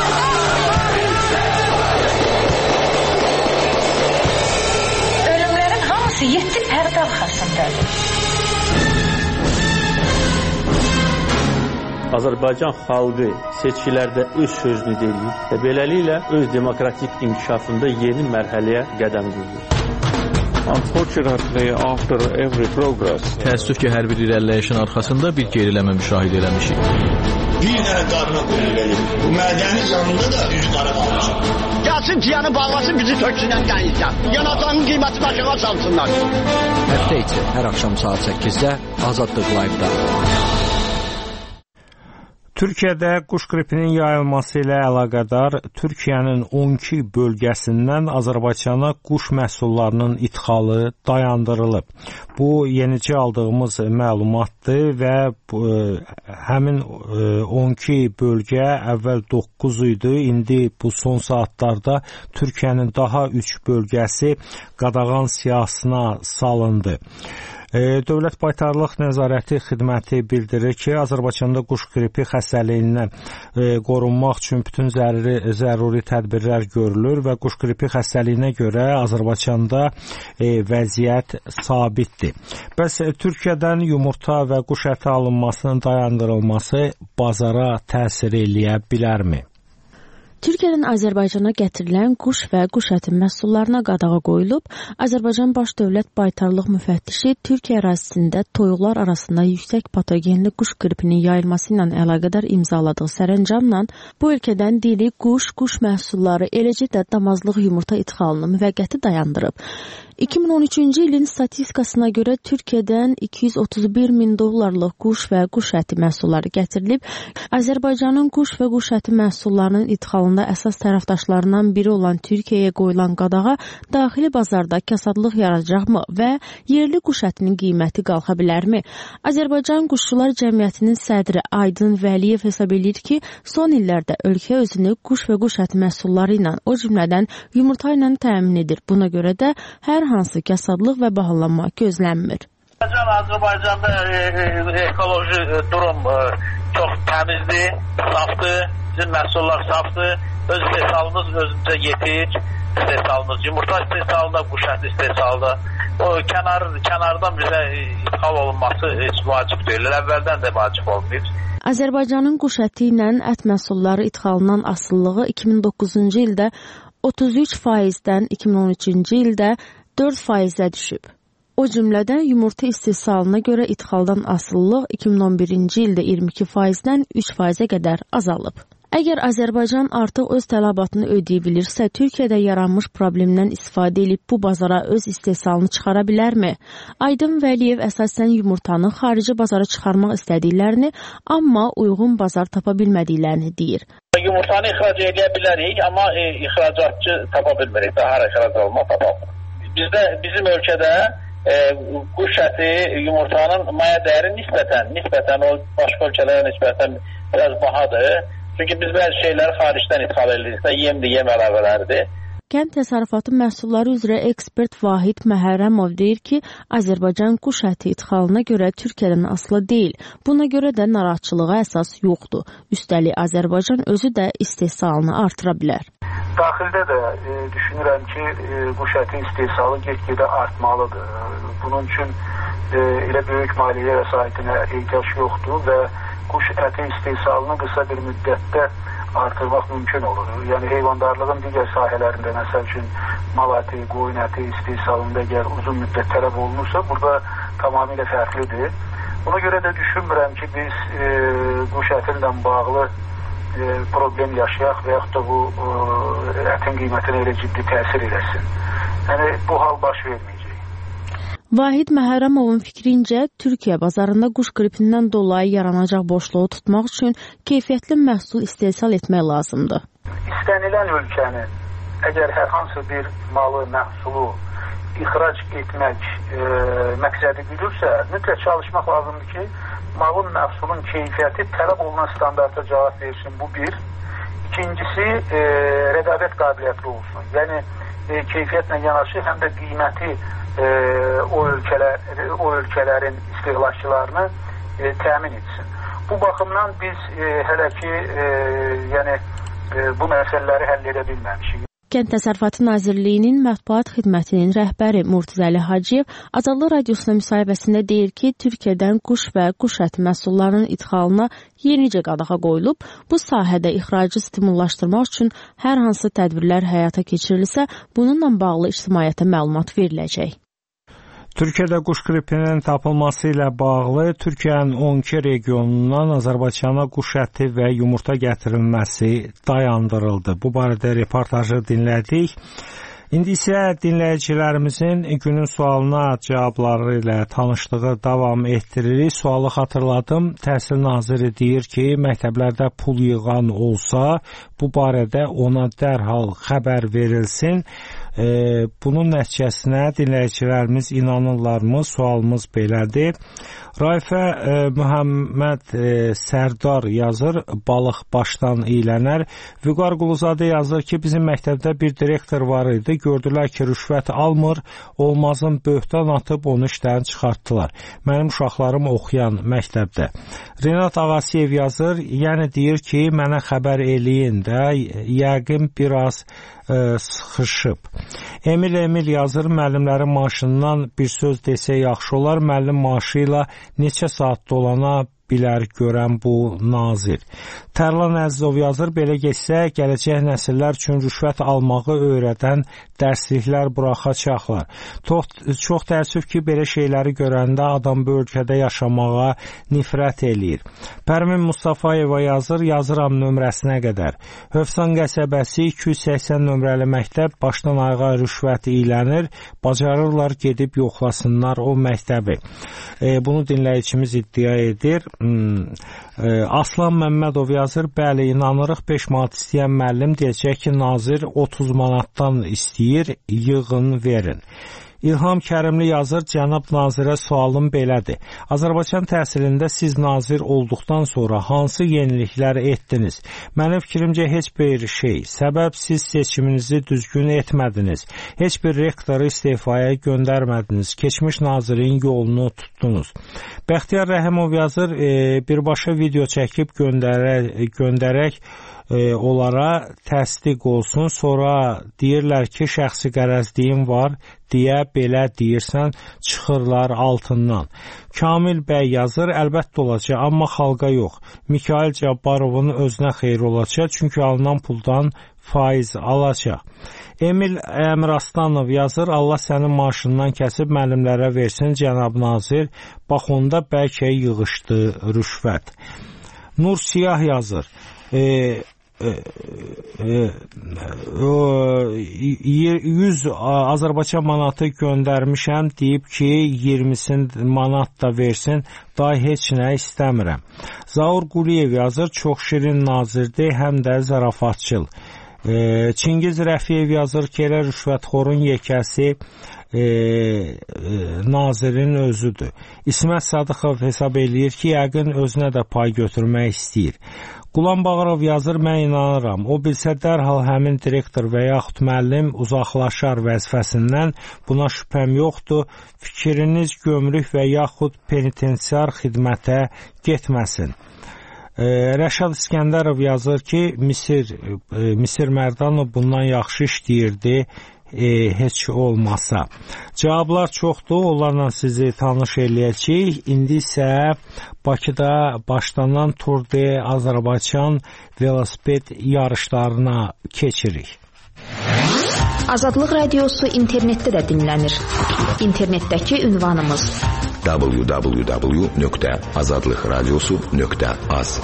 Ölümlərin hamısı yeddi pərdə arxasındadır. Azərbaycan xalqı seçkilərdə öz sözünü deyir və beləliklə öz demokratik inkişafında yeni mərhələyə qədəm qoyur. Unfortunately, after every progress, təəssüf ki, hər bir irəliləyişin arxasında bir geriləmə müşahidə eləmişik. Bir dənə qarına qoyulur. Bu mədəni canında da üç qara qalmışıq. Gəlsin ciyanı bağlasın, bizi töksünən dənizdən. Yanacağın qiyməti aşağı salsınlar. Həftə içi hər axşam saat səkkizdə Azadlıq Live-da. Türkiyədə quş qripinin yayılması ilə əlaqədar Türkiyənin on iki bölgəsindən Azərbaycana quş məhsullarının idxalı dayandırılıb. Bu yenicə aldığımız məlumatdır və həmin on iki bölgə əvvəl doqquz idi, indi bu son saatlarda Türkiyənin daha üç bölgəsi qadağan siyahısına salındı. Dövlət Baytarlıq Nəzarəti Xidməti bildirir ki, Azərbaycanda quş qripi xəstəliyindən qorunmaq üçün bütün zəruri, zəruri tədbirlər görülür və quş qripi xəstəliyinə görə Azərbaycanda vəziyyət sabitdir. Bəs Türkiyədən yumurta və quş əti alınmasının dayandırılması bazara təsir eləyə bilərmi? Türkiyədən Azərbaycana gətirilən quş və quş əti məhsullarına qadağa qoyulub. Azərbaycan Baş Dövlət Baytarlıq Müfəttişi Türkiyə ərazisində toyuqlar arasında yüksək patogenli quş qripinin yayılması ilə əlaqədar imzaladığı sərəncamla bu ölkədən diri quş, quş məhsulları, eləcə də damazlıq yumurta idxalını müvəqqəti dayandırıb. iki min on üçüncü ilin statistikasına görə Türkiyədən iki yüz otuz bir min dollarlıq quş və quş əti məhsulları gətirilib. Azərbaycanın quş və quş əti məhsullarının idxalında əsas tərəfdaşlarından biri olan Türkiyəyə qoyulan qadağa daxili bazarda kasadlıq yaradacaqmı və yerli quş ətinin qiyməti qalxa bilərmi? Azərbaycan Quşçular Cəmiyyətinin sədri Aydın Vəliyev hesab edir ki, son illərdə ölkə özünü quş və quş əti məhsulları ilə, o cümlədən yumurta ilə təmin edir. Buna görə də hər hansı kasadlıq və bahalanma gözlənmir. Azərbaycanda ekoloji durum çox təmizdir, safdır, bizim məhsullar safdır, öz istehsalımız özümüzə yetir, istehsalımız yumurta istehsalında, quş əti istehsalında. O kənar, kənardan bizə ithal olunması heç vacib deyil, əvvəldən də vacib olmayıb. Azərbaycanın quş əti ilə ət məhsulları idxalından asılılığı iki min doqquzuncu ildə otuz üç faizdən iki min on üçüncü ildə dörd faizə düşüb. O cümlədən yumurta istehsalına görə idxaldan asılılıq iki min on birinci ildə iyirmi iki faizdən üç faizə qədər azalıb. Əgər Azərbaycan artıq öz tələbatını ödəyə bilirsə, Türkiyədə yaranmış problemdən istifadə edib bu bazara öz istehsalını çıxara bilərmi? Aydın Vəliyev əsasən yumurtanı xarici bazara çıxarmaq istədiklərini, amma uyğun bazar tapa bilmədiklərini deyir. Yumurtanı ixrac edə bilərik, amma e, ixracatçı tapa bilmirik, daha ixrac olma tapamır. Bizdə, bizim ölkədə e, quş əti, yumurtanın maya dəyəri nisbətən, nisbətən o başqa ölkələrə nisbətən biraz bahadır. Çünki biz bəzi şeyləri xaricdən ithal edirik, yemdir, yem əlavələridir. Kənd təsərrüfatı məhsulları üzrə ekspert Vahid Məhərrəmov deyir ki, Azərbaycan quş əti idxalına görə Türkiyədən asılı deyil. Buna görə də narahatçılığa əsas yoxdur. Üstəlik Azərbaycan özü də istehsalını artıra bilər. Daxildə də e, düşünürəm ki, e, quş əti istehsalı get-gedə artmalıdır. Bunun üçün e, elə böyük maliyyə vəsaitinə ehtiyac yoxdur və quş əti istehsalını qısa bir müddətdə artırmaq mümkün olur. Yəni heyvandarlığın digər sahələrində, məsəl üçün mal əti, qoyun əti istehsalında əgər uzun müddət tələb olunursa, burada tamamilə fərqlidir. Buna görə də düşünmürəm ki, biz e, quş əti ilə bağlı e, problem yaşayaq və yaxud da bu e, ətin qiymətinə elə ciddi təsir eləsin. Yəni bu hal baş verməyəcək. Vahid Məhərrəmovun fikrincə, Türkiyə bazarında quş qripindən dolayı yaranacaq boşluğu tutmaq üçün keyfiyyətli məhsul istehsal etmək lazımdır. İstənilən ölkənin əgər hər hansı bir malı, məhsulu ixrac etmək e, məqsədi güdürsə, mütləq çalışmaq lazımdır ki, malın məhsulun keyfiyyəti tələb olunan standarta cavab versin. Bu bir. İkincisi, e, rəqabət qabiliyyətli olsun. Yəni, e, keyfiyyətlə yanaşı həm də qiyməti e, o, ölkələr, o ölkələrin istehlakçılarını e, təmin etsin. Bu baxımdan biz e, hələ ki e, yəni, e, bu məsələləri həll edə bilməmişik. Kənd Təsərrüfatı Nazirliyinin mətbuat xidmətinin rəhbəri Murtuzəli Hacıyev Azadlıq Radiosuna müsahibəsində deyir ki, Türkiyədən quş və quş əti məhsullarının idxalına yenicə qadağa qoyulub. Bu sahədə ixracı stimullaşdırmaq üçün hər hansı tədbirlər həyata keçirilsə, bununla bağlı ictimaiyyətə məlumat veriləcək. Türkiyədə quş qripinin tapılması ilə bağlı Türkiyənin on iki regionundan Azərbaycana quş əti və yumurta gətirilməsi dayandırıldı. Bu barədə reportajı dinlədik. İndi isə dinləyicilərimizin günün sualına cavabları ilə tanışlığı davam etdiririk. Sualı xatırladım. Təhsil naziri deyir ki, məktəblərdə pul yığan olsa, bu barədə ona dərhal xəbər verilsin. E, bunun nəticəsinə dinləyicilərimiz inanırlarmı? Sualımız belədir. Raifə e, Mühəmməd e, Sərdar yazır, balıq başdan iylənər. Vüqar Quluzadə yazır ki, bizim məktəbdə bir direktor var idi. Gördülər ki, rüşvət almır, olmazın böhtan atıb onu işdən çıxartdılar. Mənim uşaqlarım oxuyan məktəbdə. Renat Ağasiyev yazır, yəni deyir ki, mənə xəbər eləyin də, yəqin biraz ə, sıxışıb. Emil Emil yazır, müəllimlərin maaşından bir söz desə yaxşı olar, müəllim maaşı ilə neçə saat dolana bilər görən bu nazir. Tərlan Əzizov yazır, belə geçsə, gələcək nəsillər üçün rüşvət almağı öyrədən dərsliklər buraxacaqlar. Çox, çox təəssüf ki, belə şeyləri görəndə adam bu ölkədə yaşamağa nifrət eləyir. Pərmin Mustafayeva yazır, yazıram nömrəsinə qədər. Hövsan qəsəbəsi iki yüz səksən nömrəli məktəb başdan ayağa rüşvət iylənir, bacarırlar gedib yoxlasınlar o məktəbi. E, bunu dinləyicimiz iddia edir. Hmm. E, Aslan Məmmədov yazır, bəli, inanırıq beş manat istəyən müəllim deyəcək ki, nazir otuz manatdan istəyir, yığın, verin. İlham Kərimli yazır, cənab nazirə sualım belədir. Azərbaycan təhsilində siz nazir olduqdan sonra hansı yeniliklər etdiniz? Mənim fikrimcə heç bir şey. Səbəb siz seçiminizi düzgün etmədiniz. Heç bir rektoru istefaya göndərmədiniz. Keçmiş nazirin yolunu tutdunuz. Bəxtiyar Rəhimov yazır, e, birbaşa video çəkib göndərək, göndərək e, onlara təsdiq olsun. Sonra deyirlər ki, şəxsi qərəzliyim var deyə belə deyirsən, çıxırlar altından. Kamil bəy yazır, əlbəttə olacaq, amma xalqa yox. Mikail Cabbarovun özünə xeyir olacaq, çünki alınan puldan faiz alacaq. Emil Əmrastanov yazır, Allah sənin maaşından kəsib müəllimlərə versin, cənab nazir, bax onda bəlkə yığışdı rüşvət. Nur Siyah yazır, e, E, e, yüz Azərbaycan manatı göndərmişəm, deyib ki, iyirmisini manat da versin, daha heç nə istəmirəm. Zaur Quliyev yazır, çox şirin nazirdir, həm də zarafatçıl. E, Çingiz Rəfiyev yazır ki, elə rüşvətxorun yekəsi e, e, nazirin özüdür. İsmət Sadıxov hesab eləyir ki, yəqin özünə də pay götürmək istəyir. Qulam Bağırov yazır, mən inanıram. O bilsə dərhal həmin direktor və yaxud müəllim uzaqlaşar vəzifəsindən, buna şübhəm yoxdur. Fikriniz gömrük və yaxud penitensiar xidmətə getməsin. E, Rəşad İskəndərov yazır ki, Misir, e, Misir Mərdanov bundan yaxşı işləyirdi. E, heç olmasa. Cavablar çoxdur, onlarla sizi tanış eləyəcəyik. İndi isə Bakıda başlanan Tour de Azərbaycan velosiped yarışlarına keçirik. Azadlıq Radiosu internetdə də dinlənir. İnternetdəki ünvanımız w w w nöqtə azadlıq radiosu nöqtə az.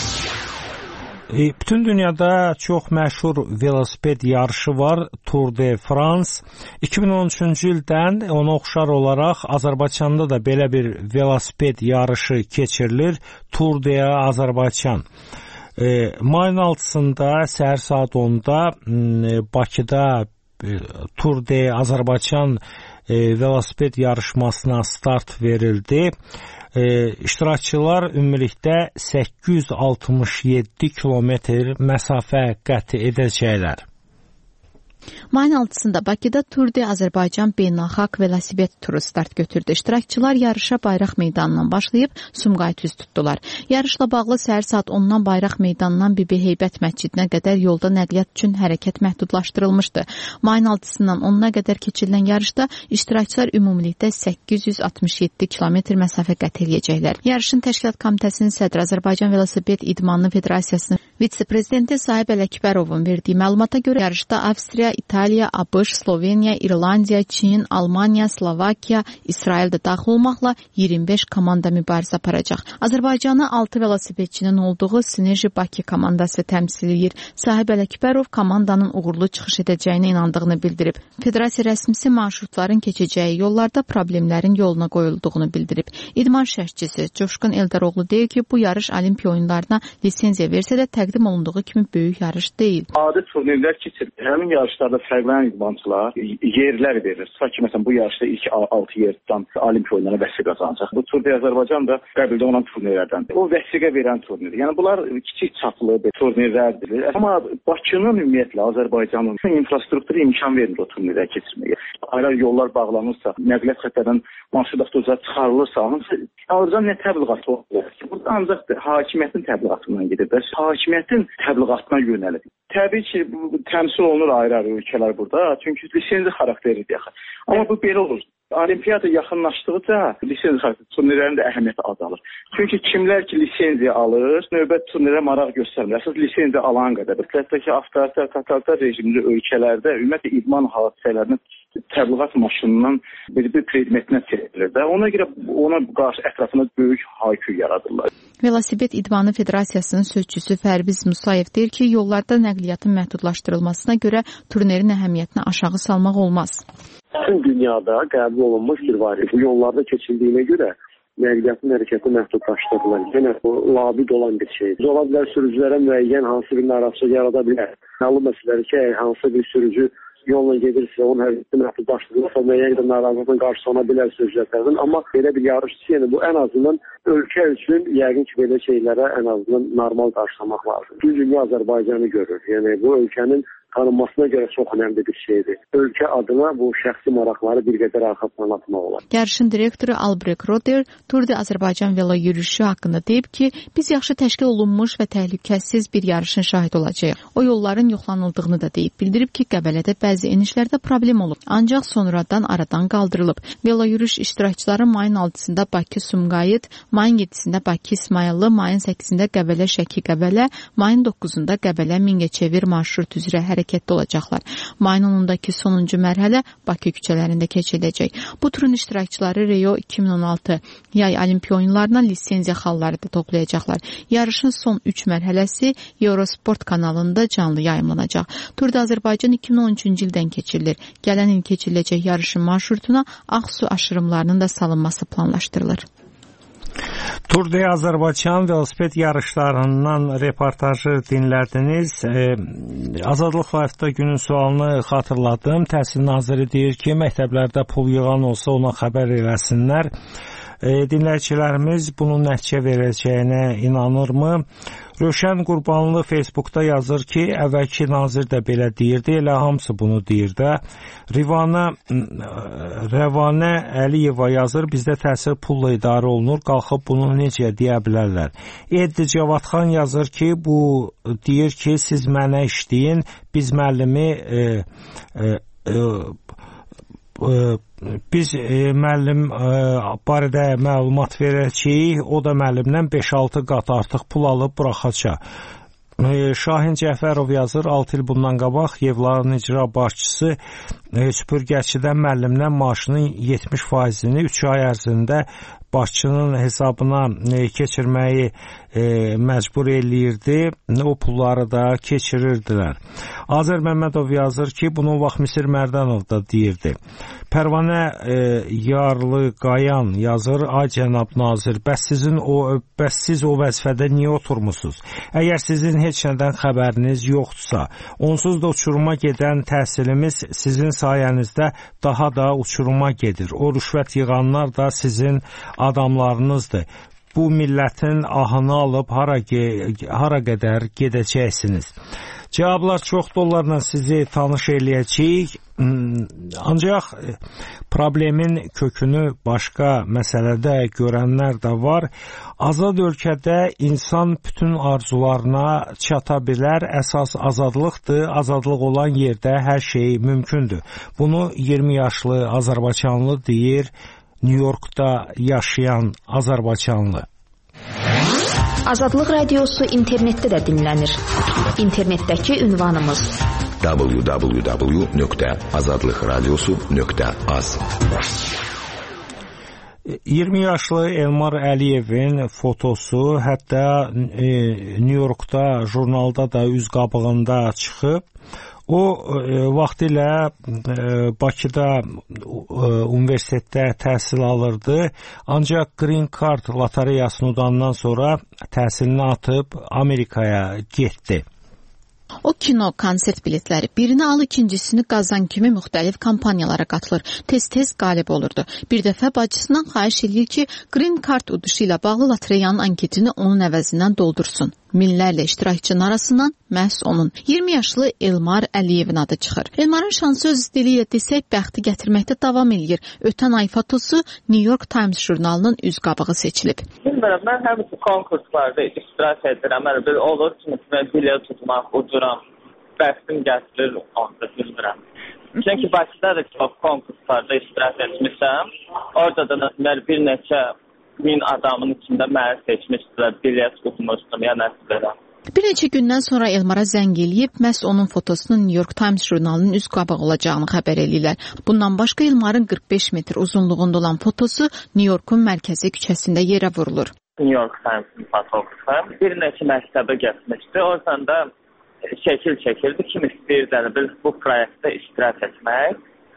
Bütün dünyada çox məşhur velosiped yarışı var, Tour de France. iki min on üçüncü ildən ona oxşar olaraq Azərbaycanda da belə bir velosiped yarışı keçirilir, Tour de Azərbaycan. E, mayın altısında səhər saat onda e, Bakıda e, Tour de Azərbaycan e, velosiped yarışmasına start verildi. E, iştirakçılar ümumilikdə səkkiz yüz altmış yeddi kilometr məsafə qət edəcəklər. Mayın altısında Bakıda Tour de Azərbaycan beynəlxalq velosiped turu start götürdü. İştirakçılar yarışa Bayraq meydanından başlayıb Sumqayıt üz tutdular. Yarışla bağlı səhər saat ondan Bayraq meydanından Bibi Heybət məscidinə qədər yolda nəqliyyat üçün hərəkət məhdudlaşdırılmışdı. Mayın altısından onuna qədər keçirilən yarışda iştirakçılar ümumilikdə səkkiz yüz altmış yeddi kilometr məsafə qət edəcəklər. Yarışın təşkilat komitəsinin sədri Azərbaycan Velosiped İdmanı Federasiyasının vitse-prezidenti Sahib Ələkbərovun verdiyi məlumata görə yarışda Avstriya, İtaliya, ABŞ, Sloveniya, İrlandiya, Çin, Almaniya, Slovakiya, İsrail də daxil olmaqla iyirmi beş komanda mübarizə aparacaq. Azərbaycanı altı velosipedçinin olduğu Sinerji Bakı komandası təmsil edir. Sahib Ələkbərov komandanın uğurlu çıxış edəcəyinə inandığını bildirib. Federasiya rəsmisi marşrutların keçəcəyi yollarda problemlərin yoluna qoyulduğunu bildirib. İdman şərhçisi Coşqun Eldaroğlu deyir ki, bu yarış Olimpiya oyunlarına lisenziya versə də təqdim olunduğu kimi böyük yarış deyil. Adi turnirlər keçir. Həmin yarışlarda fərqlənən idmançılar yerlər verir. Tutaq ki, məsələn, bu yarışda ilk altı yer tutan Olimpiya oyunlarına vəsiqə qazanacaq. Bu Tour de Azərbaycan da qəbuldə olan turnirlərdəndir. O vəsiqə verən turnir. Yəni bunlar kiçik çaplı turnirlərdir. Amma Bakının ümumiyyətlə Azərbaycanın infrastrukturu imkan vermir o turnirə keçirməyə. Ayrı yollar bağlanırsa, nəqliyyat xəttlərindən marşrut avtobusa çıxarılırsa, Azərbaycan nə təbliğatı olur? Burada ancaq hakimiyyətin təbliğatından gedir. Bəs hakimiyyətin təbliğatına yönəlib. Təbii ki, bu təmsil olunur ayrı-ayrı ölkələr burada. Çünki lisenziya xarakteridir yaxın. Amma bu belə olur. Olimpiyada yaxınlaşdıqca lisenziya xarakterli turnirlərin də əhəmiyyəti azalır. Çünki kimlər ki lisenziya alır, növbət turnirə maraq göstərmir. Əsas lisenziya alan qədər. Hətta ki, avtoritar, totalitar rejimli ölkələrdə ümumiyyətlə idman hadisələrinin təbliğat maşınından bir-bir predmetinə çevrilir də. Ona görə ona qarşı ətrafında böyük hayküy yaradırlar. Velosiped İdmanı Federasiyasının sözçüsü Fərbiz Musayev deyir ki, yollarda nəqliyyatın məhdudlaşdırılmasına görə turnirin əhəmiyyətini aşağı salmaq olmaz. Bütün dünyada qəbul olunmuş bir variant. Bu yollarda keçildiyinə görə nəqliyyatın hərəkəti məhdudlaşdırılır. Yəni bu labid olan bir şeydir. Ola bilər sürücülərə müəyyən hansı bir narazılıq yarada bilər. Məlum məsələdir ki, hansı bir sürücü yolla gedirsə, onun hərəkəti məhdudlaşdırılırsa, müəyyən qədər narazılıqla qarşılana bilər sürücülərdən. Amma belə bir yarışçı, yəni bu ən azından ölkə üçün yəqin ki, belə şeylərə ən azından normal qarşılamaq lazım. Dünya Azərbaycanı görür. Yəni bu ölkənin tanınmasına görə çox önəmli bir şeydir. Ölkə adına bu şəxsi maraqları bir qədər arxa plana atmaq olar. Yarışın direktoru Albrecht Roder Tour de Azərbaycan velo yürüyüşü haqqında deyib ki, biz yaxşı təşkil olunmuş və təhlükəsiz bir yarışın şahid olacağıq. O yolların yoxlanıldığını da deyib. Bildirib ki, Qəbələdə bəzi enişlərdə problem olub, ancaq sonradan aradan qaldırılıb. Velo yürüyüş iştirakçıları mayın altısında Bakı Sumqayıt, mayın yeddisində Bakı İsmayıllı, mayın səkkizində Qəbələ Şəki Qəbələ, mayın doqquzunda Qəbələ Mingəçevir marşrut üzrə hərəkətdə olacaqlar. Mayın onundakı sonuncu mərhələ Bakı küçələrində keçiriləcək. Bu turun iştirakçıları Rio iki min on altı yay Olimpiya oyunlarına lisenziya xalları da toplayacaqlar. Yarışın son üç mərhələsi Eurosport kanalında canlı yayımlanacaq. Turda Azərbaycan iki min on üçüncü ildən keçirilir. Gələn il keçiriləcək yarışın marşrutuna Ağsu aşırımlarının da salınması planlaşdırılır. Tour de Azərbaycan velosiped yarışlarından reportajı dinlərdiniz. E, Azadlıq Live-da günün sualını xatırladım. Təhsil naziri deyir ki, məktəblərdə pul yığan olsa ona xəbər eləsinlər. E, dinləyicilərimiz bunun nəticə verəcəyinə inanırmı? Rövşən Qurbanlı Facebookda yazır ki, əvvəlki nazir də belə deyirdi, elə hamısı bunu deyir də. Rivanə, Rəvanə Əliyeva yazır, bizdə təhsil pulla idarə olunur, qalxıb bunu necə deyə bilərlər. Eddi Cavadxan yazır ki, bu deyir ki, siz mənə işləyin, biz müəllimi e, e, e, biz e, müəllim e, barədə məlumat verəcəyik, o da müəllimdən beş altı qat artıq pul alıb buraxacaq. E, Şahin Cəfərov yazır, altı il bundan qabaq Yevların icra başçısı e, süpürgəçidən müəllimdən maaşının yetmiş faizini üç ay ərzində başçının hesabına e, keçirməyi e, məcbur eləyirdi. O pulları da keçirirdilər. Azər Məmmədov yazır ki, bunu vaxt Misir Mərdanov da deyirdi. Pərvanə e, Yarlı Qayan yazır: "Ay cənab nazir, bəs sizin o bəs siz o vəzifədə niyə oturmusunuz? Əgər sizin heç nədən xəbəriniz yoxdursa, onsuz da uçuruma gedən təhsilimiz sizin sayənizdə daha da uçuruma gedir. O rüşvət yığanlar da sizin adamlarınızdır. Bu millətin ahını alıb hara, hara qədər gedəcəksiniz?" Cavablar çoxdur, onlarla sizi tanış eləyəcəyik. Ancaq problemin kökünü başqa məsələdə görənlər də var. Azad ölkədə insan bütün arzularına çata bilər. Əsas azadlıqdır. Azadlıq olan yerdə hər şey mümkündür. Bunu iyirmi yaşlı Azərbaycanlı deyir, New Yorkda yaşayan Azərbaycanlı. Azadlıq Radiosu internetdə də dinlənir. İnternetdəki ünvanımız w w w nöqtə azadlıq radiosu nöqtə az. iyirmi yaşlı Elmar Əliyevin fotosu hətta e, New Yorkda jurnalda da üz qabığında çıxıb. O e, vaxtilə e, Bakıda e, universitetdə təhsil alırdı. Ancaq Green Card lotereyasını udandan sonra təhsilini atıb Amerikaya getdi. O kino, konsert biletləri birini al, ikincisini qazan kimi müxtəlif kampaniyalara qatılır. Tez-tez qalib olurdu. Bir dəfə bacısından xahiş edir ki, Green Card uduşu ilə bağlı lotereyanın anketini onun əvəzindən doldursun. Minlərlə iştirakçının arasından məhz onun iyirmi yaşlı Elmar Əliyevin adı çıxır. Elmarın şansı öz dili ilə desək bəxti gətirməkdə davam edir. Ötən ay fotosu New York Times jurnalının üz qabığı seçilib. Bilmirəm, mən həmişə konkurslarda iştirak edirəm. Elə bir olur ki, mən bilet tutmaq, uduram, bəxtim gətirir, onda bilmirəm. Çünki Bakıda da çox konkurslarda iştirak etmişəm. Orada da bir neçə min adamın içində məni seçmişdilər, bilet tutmuşdum, ya nəsə belə. Bir neçə gündən sonra Elmara zəng eləyib, məhz onun fotosunun New York Times jurnalının üz qabağı olacağını xəbər eləyirlər. Bundan başqa Elmarın qırx beş metr uzunluğunda olan fotosu New Yorkun mərkəzi küçəsində yerə vurulur. New York Times'ın fotoğrafı bir neçə məktəbə getmişdi. Oradan da şəkil çəkildi. Kim istəyirdi bu proyektdə iştirak etmək.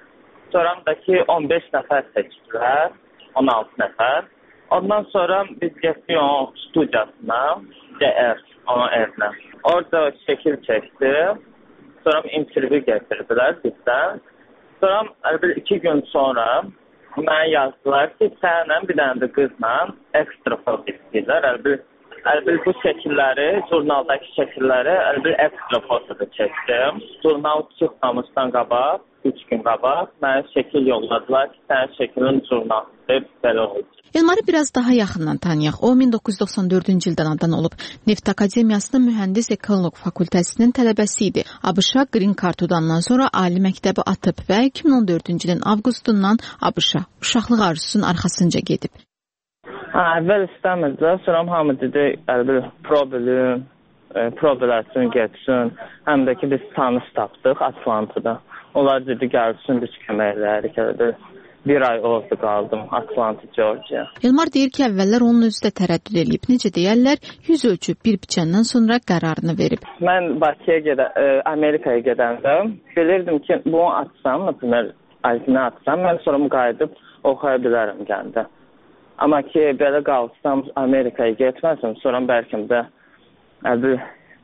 Sonraki on beş nəfər seçdilər, on altı nəfər. Ondan sonra biz getdik onun studiyasına, D R, onun evinə. Orada şəkil çəkdi. Sonra intervyu getirdilər bizdən. Sonra bir iki gün sonra mənə yazdılar ki, sənlə bir dənə də qızla ekstra foto istəyirlər. Əlbil bu şəkilləri, jurnaldakı şəkilləri əlbil ekstra fotoda çəkdim. Jurnal çıxmamışdan qabaq, üç gün qabaq mənə şəkil yolladılar ki, sənin şəklin jurnaldır, belə olacaq. Elmarı biraz daha yaxından tanıyaq. O min doqquz yüz doxsan dördüncü ildən anadan olub. Neft Akademiyasının Mühəndis Ekoloq Fakültəsinin tələbəsi idi. ABŞ-a Green Card udandan sonra ali məktəbi atıb və iki min on dördüncü ilin avqustundan ABŞ-a uşaqlıq arzusunun arxasınca gedib. Hə, əvvəl istəmirdilər, sonra hamı dedi, əlbil problem, e, problemlərin getsin. Həm də ki, biz tanış tapdıq Atlantada. Onlar dedi, gəlsin, biz kömək edərik, əlbil. Bir ay orada qaldım, Atlanta, Georgia. Elmar deyir ki, əvvəllər onun özü də tərəddüd edib. Necə deyərlər, yüz ölçüb bir biçəndən sonra qərarını verib. Mən Bakıya gedə, e, Amerikaya gedəndə bilirdim ki, bunu atsam, nəpəmər, ayzını atsam, mən sonra qayıdıb oxuya bilərəm gəndə. Amma ki, belə qalsam, Amerikaya getməsəm, sonra bəlkə də əlbil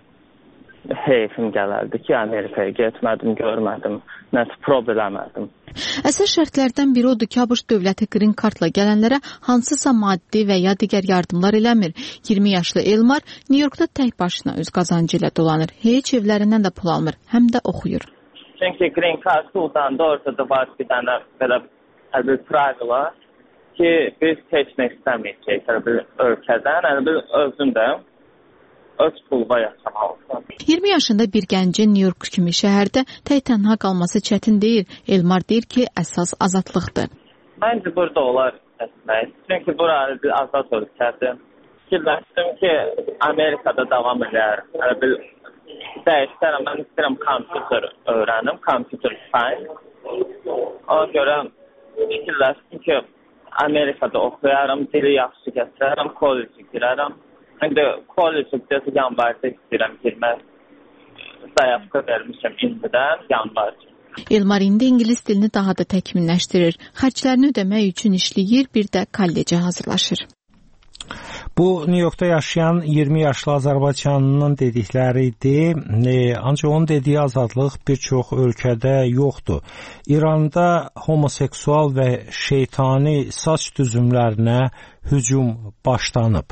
heyfim gələrdi ki, Amerikaya getmədim, görmədim, nəsə problemləmədim. Əsas şərtlərdən biri odur ki, ABŞ dövləti Green Cardla gələnlərə hansısa maddi və ya digər yardımlar eləmir. iyirmi yaşlı Elmar New Yorkda tək başına öz qazancı ilə dolanır. Heç evlərindən də pul almır, həm də oxuyur. Çünki Green Card udanda orada da var bir dənə belə əlbil pravila ki, biz seçmək istəməyəcək əlbil ölkədən, əlbil özün də öz pulva yaşamalısan. iyirmi yaşında bir gəncin New York kimi şəhərdə tək tənha qalması çətin deyil. Elmar deyir ki, əsas azadlıqdır. Məncə burada olar etmək. Çünki bura bir azad ölkədir. Fikirləşdim ki, Amerikada davam edər. Bir dəyişlərəm, mən istəyirəm kompüter öyrənim, kompüter science. Ona görə fikirləşdim ki, Amerikada oxuyarım, dili yaxşı gətirərəm, kolleci girərəm. İndi kollecdə yanvarda istəyirəm girmək. Zayafqa vermişəm indidən yanvar. Elmar indi ingilis dilini daha da təkmilləşdirir. Xərclərini ödəmək üçün işləyir, bir də kollecə hazırlaşır. Bu New Yorkda yaşayan iyirmi yaşlı Azərbaycanlının dedikləri idi. E, ancaq onun dediyi azadlıq bir çox ölkədə yoxdur. İranda homoseksual və şeytani saç düzümlərinə hücum başlanıb.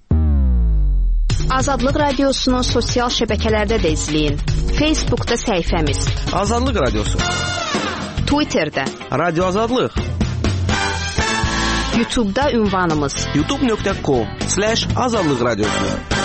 Azadlıq Radiosunu sosial şəbəkələrdə də izləyin. Facebookda səhifəmiz Azadlıq Radiosu, Twitterdə Radio Azadlıq, YouTube'da ünvanımız youtube nöqtə com slash azadlıq radiosu.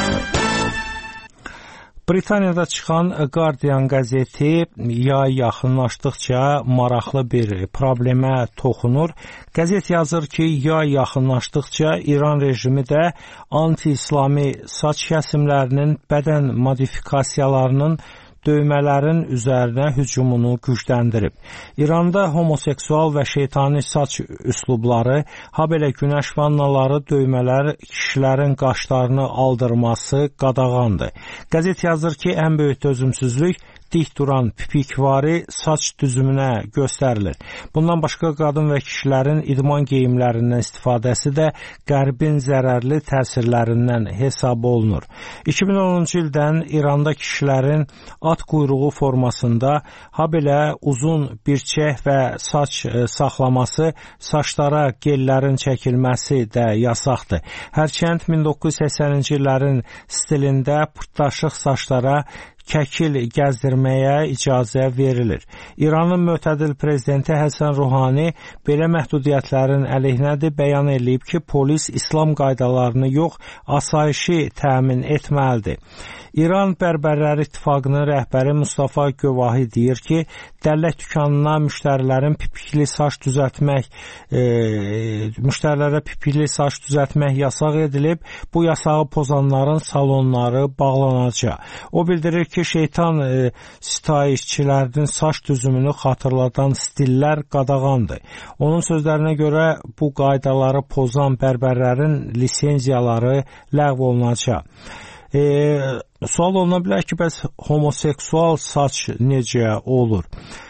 Britaniyada çıxan Guardian qəzeti yay yaxınlaşdıqca maraqlı bir problemə toxunur. Qəzet yazır ki, yay yaxınlaşdıqca İran rejimi də anti-İslami saç kəsimlərinin, bədən modifikasiyalarının, döymələrin üzərinə hücumunu gücləndirib. İranda homoseksual və şeytani saç üslubları, habelə günəş vannaları, döymələr, kişilərin qaşlarını aldırması qadağandır. Qəzet yazır ki, ən böyük dözümsüzlük dik duran pipikvari saç düzümünə göstərilir. Bundan başqa qadın və kişilərin idman geyimlərindən istifadəsi də qərbin zərərli təsirlərindən hesab olunur. iki min onuncu ildən İranda kişilərin at quyruğu formasında, habelə uzun birçək və saç saxlaması, saçlara gellərin çəkilməsi də yasaqdır. Hərçənd min doqquz yüz səksəninci illərin stilində pırtdaşıq saçlara kəkil gəzdirməyə icazə verilir. İranın mötədil prezidenti Həsən Ruhani belə məhdudiyyətlərin əleyhinədir, bəyan edib ki, polis İslam qaydalarını yox, asayişi təmin etməlidir. İran Bərbərlər İttifaqının rəhbəri Mustafa Gövahi deyir ki, dəllək dükanına müştərilərin pipikli saç düzəltmək, e, müştərilərə pipikli saç düzəltmək yasaq edilib, bu yasağı pozanların salonları bağlanacaq. O bildirir ki, şeytan e, sitayişçilərinin saç düzümünü xatırladan stillər qadağandır. Onun sözlərinə görə bu qaydaları pozan bərbərlərin lisenziyaları ləğv olunacaq. E, sual oluna bilər ki, bəs homoseksual saç necə olur?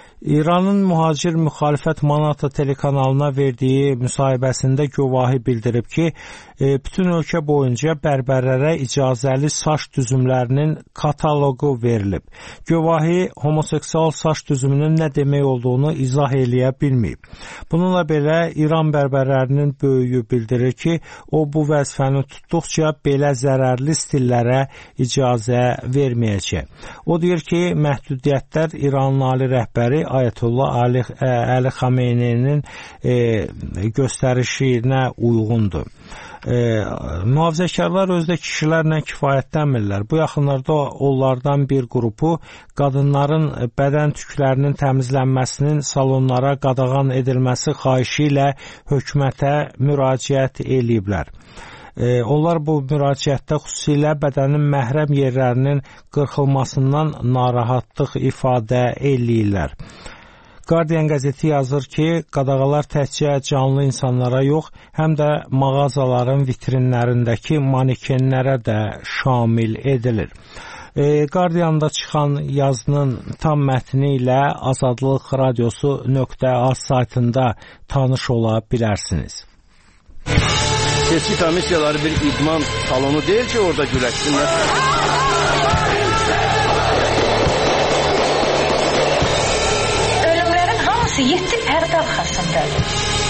İranın mühacir müxalifət Manata telekanalına verdiyi müsahibəsində Gövahi bildirib ki, bütün ölkə boyunca bərbərlərə icazəli saç düzümlərinin kataloqu verilib. Gövahi homoseksual saç düzümünün nə demək olduğunu izah eləyə bilməyib. Bununla belə İran bərbərlərinin böyüyü bildirir ki, o bu vəzifəni tutduqca belə zərərli stillərə icazə verməyəcək. O deyir ki, məhdudiyyətlər İranın ali rəhbəri Ayətullah Ali, Əli Xameyninin e, göstərişinə uyğundur. E, mühafizəkarlar özdə kişilərlə kifayətlənmirlər. Bu yaxınlarda onlardan bir qrupu qadınların bədən tüklərinin təmizlənməsinin salonlara qadağan edilməsi xahişi ilə hökumətə müraciət eləyiblər. E, onlar bu müraciətdə xüsusilə bədənin məhrəm yerlərinin qırxılmasından narahatlıq ifadə eləyirlər. Guardian qəzeti yazır ki, qadağalar təkcə canlı insanlara yox, həm də mağazaların vitrinlərindəki manekenlərə də şamil edilir. E, Guardian'da çıxan yazının tam mətni ilə azadlıq radiosu nöqtə az saytında tanış ola bilərsiniz. Seçki komissiyaları bir idman salonu deyil ki, orada güləşsinlər. Ölümlərin hamısı yeddi pərdə arxasındadır.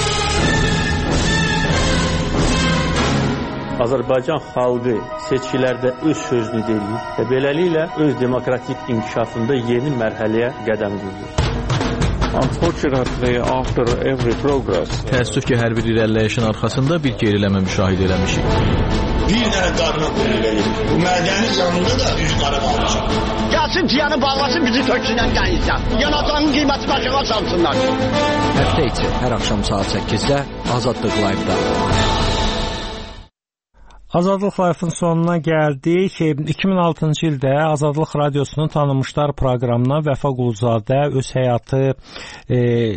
Azərbaycan xalqı seçkilərdə öz sözünü deyir və beləliklə öz demokratik inkişafında yeni mərhələyə qədəm qoyur. Unfortunately, after every progress, təəssüf ki, hər bir irəliləyişin arxasında bir geriləmə müşahidə eləmişik. Bir dənə qarına qoyulur. Bu mədəni canında da üç qara qalmışaq. Gəlsin tiyanı bağlasın, bizi töksünən dənizdən. Yanacağın qiyməti başına salsınlar. Həftə içi hər axşam saat səkkizdə Azadlıq Live-da. Azadlıq Life-ın sonuna gəldik. iki min altıncı ildə Azadlıq Radiosunun Tanınmışlar proqramına Vəfa Quluzadə öz həyatı, e,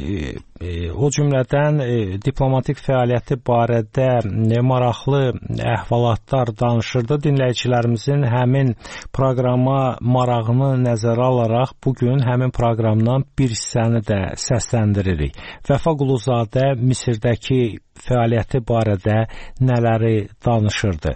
e, o cümlədən e, diplomatik fəaliyyəti barədə e, maraqlı əhvalatlar danışırdı. Dinləyicilərimizin həmin proqrama marağını nəzərə alaraq bugün həmin proqramdan bir hissəni də səsləndiririk. Vəfa Quluzadə Misirdəki fəaliyyəti barədə nələri danışırdı?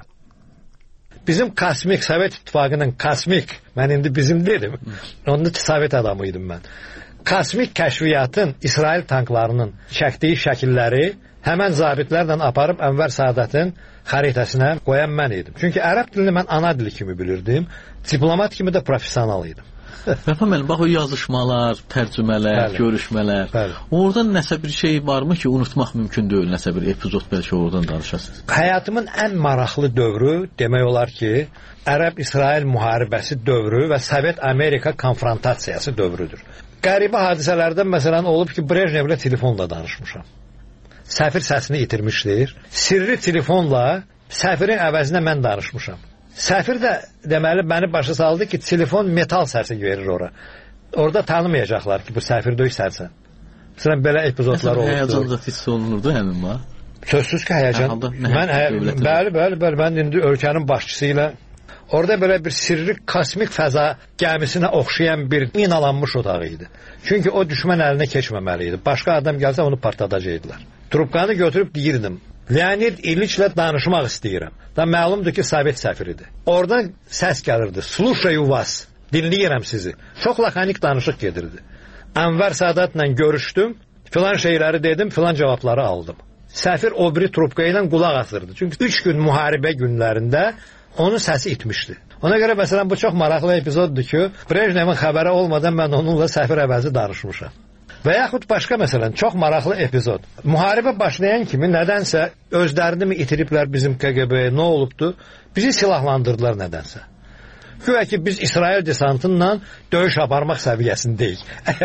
Bizim kosmik, Sovet İttifaqının kosmik, mən indi bizim dedim, onun için Sovet adamıydım mən. Kosmik kəşfiyyatın İsrail tanklarının çəkdiyi şəkilləri həmən zabitlərlə aparıb Ənvər Saadətin xəritəsinə qoyan mən idim. Çünki ərəb dilini mən ana dili kimi bilirdim, diplomat kimi də profesional idim. Vəfa müəllim, bax o yazışmalar, tərcümələr, bəli, görüşmələr, bəli, oradan nəsə bir şey varmı ki, unutmaq mümkün deyil, nəsə bir epizod bəlkə oradan danışasınız? Həyatımın ən maraqlı dövrü demək olar ki, Ərəb-İsrail müharibəsi dövrü və Sovet-Amerika konfrontasiyası dövrüdür. Qəribə hadisələrdən məsələn olub ki, Brejnevlə telefonla danışmışam. Səfir səsini itirmişdir. Sirri telefonla səfirin əvəzinə mən danışmışam. Səfir də deməli məni başa saldı ki, telefon metal səsi verir ora. Orada tanımayacaqlar ki, bu səfir döyüş sərsən. Məsələn, belə epizodlar olurdu. Həyəcan da hiss olunurdu həmin var. Sözsüz ki, həyəcan. Mən, hə, bəli, bəli, bəli, mən indi ölkənin başçısı ilə orada belə bir sirri kosmik fəza gəmisinə oxşayan bir minalanmış otağı idi. Çünki o düşmən əlinə keçməməli idi. Başqa adam gəlsə onu partladacaqdılar. Trubkanı götürüb deyirdim, Leonid İliçlə danışmaq istəyirəm. Da məlumdur ki, Sovet səfiridir. Oradan səs gəlirdi. Sluşayu vas. Dinləyirəm sizi. Çox lakonik danışıq gedirdi. Ənvər Saadətlə görüşdüm. Filan şeyləri dedim, filan cavabları aldım. Səfir o biri trubka ilə qulaq asırdı. Çünki üç gün müharibə günlərində onun səsi itmişdi. Ona görə məsələn bu çox maraqlı epizoddur ki, Brejnevin xəbəri olmadan mən onunla səfir əvəzi danışmışam. Və yaxud başqa məsələn, çox maraqlı epizod. Müharibə başlayan kimi nədənsə özlərini mi itiriblər bizim K G B-yə, nə olubdu? Bizi silahlandırdılar nədənsə. Güya ki, biz İsrail desantınla döyüş aparmaq səviyyəsindəyik.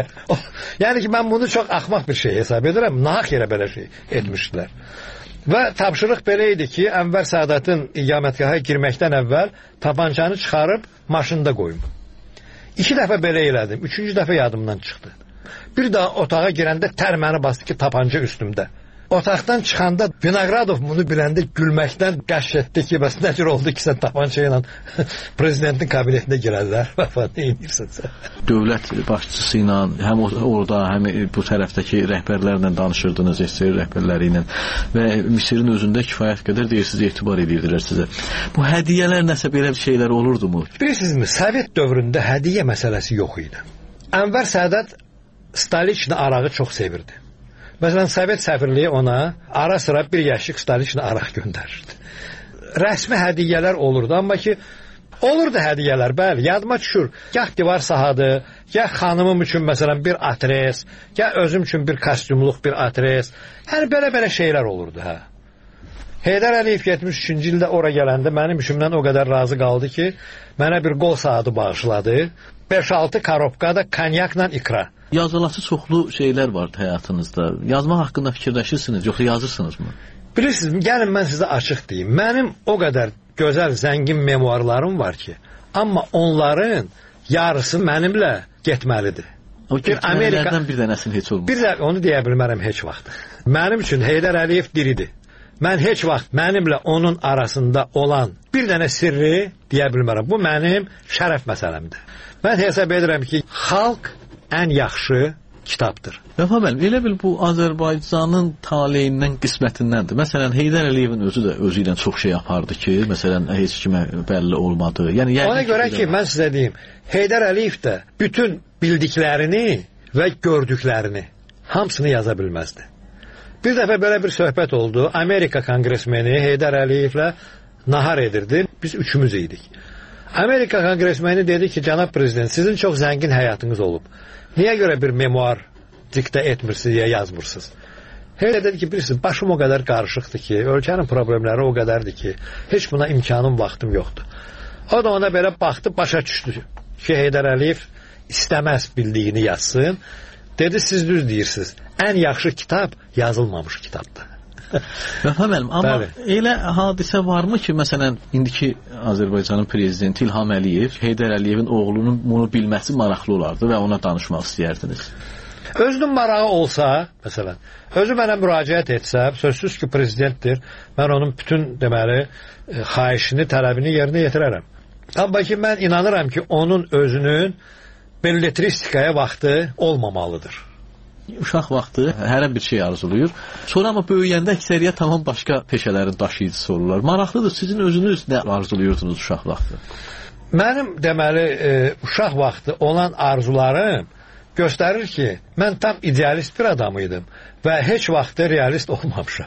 Yəni ki, mən bunu çox axmaq bir şey hesab edirəm. Nahaq yerə belə şey etmişdilər. Və tapşırıq belə idi ki, Ənvər Saadətin iqamətgaha girməkdən əvvəl tapançanı çıxarıb maşında qoyum. İki dəfə belə elədim. Üçüncü dəfə yadımdan çıxdı. Bir daha otağa girəndə tər məni bastı ki, tapanca üstümdə. Otaqdan çıxanda Vinogradov bunu biləndə gülməkdən qəş etdi ki, bəs nə cür oldu ki, sən tapanca ilə prezidentin kabinetinə girərlər. Nə edirsən sən? Dövlət başçısı ilə həm orada, həm bu tərəfdəki rəhbərlərlə danışırdınız, S S R rəhbərləri ilə və Misirin özündə kifayət qədər deyirsiniz, etibar edirdilər sizə. Bu hədiyyələr nəsə belə şeylər olurdu mu? Bilirsinizmi, Sovet dövründə hədiyyə məsələsi yox idi. Ənvər Saadət Staliçni arağı çox sevirdi. Məsələn, Sovet səfirliyi ona ara sıra bir yaşıq Staliçni araq göndərirdi. Rəsmi hədiyyələr olurdu, amma ki, olurdu hədiyyələr, bəli, yadıma düşür. Gah divar sahadı, gah xanımım üçün məsələn bir atres, gah özüm üçün bir kostyumluq bir atres. Yəni, belə-belə şeylər olurdu, hə. Heydər Əliyev yetmiş üçüncü ildə ora gələndə mənim işimdən o qədər razı qaldı ki, mənə bir qol saatı bağışladı. beş altı karobkada kanyakla ikra. Yazılatı çoxlu şeylər vardı həyatınızda. Yazmaq haqqında fikirləşirsiniz, yoxsa yazırsınızmı? Bilirsiniz, gəlin mən sizə açıq deyim. Mənim o qədər gözəl, zəngin memuarlarım var ki, amma onların yarısı mənimlə getməlidir. O getməlilərdən bir dənəsini heç olmaz. Bir də onu deyə bilmərəm heç vaxt. Mənim üçün Heydər Əliyev diridir. Mən heç vaxt mənimlə onun arasında olan bir dənə sirri deyə bilmərəm. Bu mənim şərəf məsələmdir. Mən hesab edirəm ki, xalq ən yaxşı kitabdır. Vəfa müəllim, elə bil bu Azərbaycanın taleyindən, qismətindəndir. Məsələn, Heydər Əliyevin özü də özü ilə çox şey apardı ki, məsələn, heç kimə bəlli olmadı. Yəni, ona görə ki, mən sizə deyim, Heydər Əliyev də bütün bildiklərini və gördüklərini hamısını yaza bilməzdi. Bir dəfə belə bir söhbət oldu. Amerika kongresmeni Heydər Əliyevlə nahar edirdi. Biz üçümüz idik. Amerika kongresmeni dedi ki, cənab prezident, sizin çox zəngin həyatınız olub. Niyə görə bir memuar diktə etmirsiniz, ya yazmırsınız? Heydər dedi ki, bilirsiniz, başım o qədər qarışıqdır ki, ölkənin problemləri o qədərdir ki, heç buna imkanım, vaxtım yoxdur. O da ona belə baxdı, başa düşdü ki, Heydər Əliyev istəməz bildiyini yazsın. Dedi, siz düz deyirsiniz. Ən yaxşı kitab yazılmamış kitabdır. Vəfa müəllim, amma bəli. Elə hadisə varmı ki, məsələn, indiki Azərbaycanın prezidenti İlham Əliyev, Heydər Əliyevin oğlunun bunu bilməsi maraqlı olardı və ona danışmaq istəyərdiniz? Özünün marağı olsa, məsələn, özü mənə müraciət etsə, sözsüz ki, prezidentdir, mən onun bütün, deməli, xahişini, tələbini yerinə yetirərəm. Amma ki, mən inanıram ki, onun özünün belletristikaya vaxtı olmamalıdır. Uşaq vaxtı hər bir şey arzulayır. Sonra amma böyüyəndə əksəriyyət tamam başqa peşələrin daşıyıcısı olurlar. Maraqlıdır, sizin özünüz nə arzuluyordunuz uşaq vaxtı? Mənim deməli e, uşaq vaxtı olan arzularım göstərir ki, mən tam idealist bir adam idim və heç vaxtı realist olmamışam.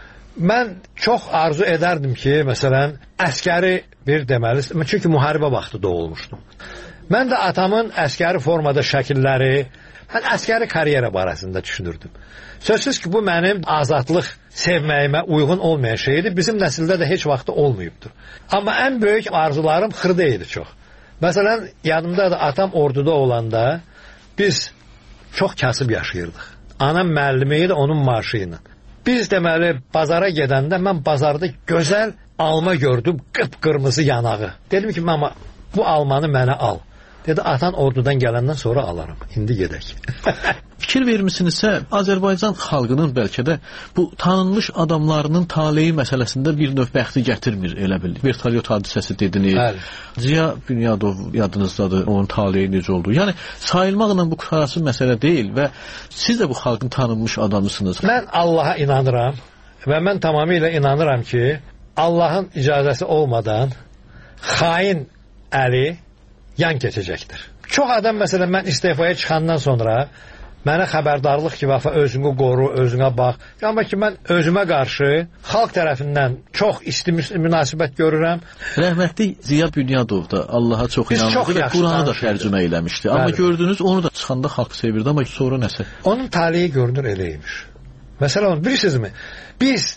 Mən çox arzu edərdim ki, məsələn, əskəri bir deməli, çünki müharibə vaxtı doğulmuşdum. Mən də atamın əskəri formada şəkilləri, mən əskəri karyera barəsində düşünürdüm. Sözsüz ki, bu mənim azadlıq sevməyimə uyğun olmayan şeydir. Bizim nəsildə də heç vaxtı olmayıbdır. Amma ən böyük arzularım xırda idi çox. Məsələn, yanımda da atam orduda olanda biz çox kasıb yaşayırdıq. Anam müəllimi idi, onun maaşı ilə. Biz deməli bazara gedəndə mən bazarda gözəl alma gördüm, qıpqırmızı yanağı. Dedim ki, mama, bu almanı mənə al. Dedi, atan ordudan gələndən sonra alaram. İndi gedək. Fikir vermisinizsə, Azərbaycan xalqının bəlkə də bu tanınmış adamlarının taleyi məsələsində bir növ bəxti gətirmir, elə bil. Vertolyot hadisəsi dediniz. Bəli. Ziya Bünyadov yadınızdadır, onun taleyi necə oldu. Yəni, sayılmaqla bu qarası məsələ deyil və siz də bu xalqın tanınmış adamısınız. Mən Allaha inanıram və mən tamamilə inanıram ki, Allahın icazəsi olmadan xain əli yan keçəcəkdir. Çox adam, məsələn, mən istifaya çıxandan sonra mənə xəbərdarlıq ki, vafa özünü qoru, özünə bax. Amma ki, mən özümə qarşı xalq tərəfindən çox isti münasibət görürəm. Rəhmətli Ziya Bünyadov da Allaha çox inanırdı və Quranı da tərcümə eləmişdi. Bəli. Amma gördünüz, onu da çıxanda xalq sevirdi, amma sonra nəsə? Onun taleyi görünür eləymiş. Məsələn, bilirsinizmi? Biz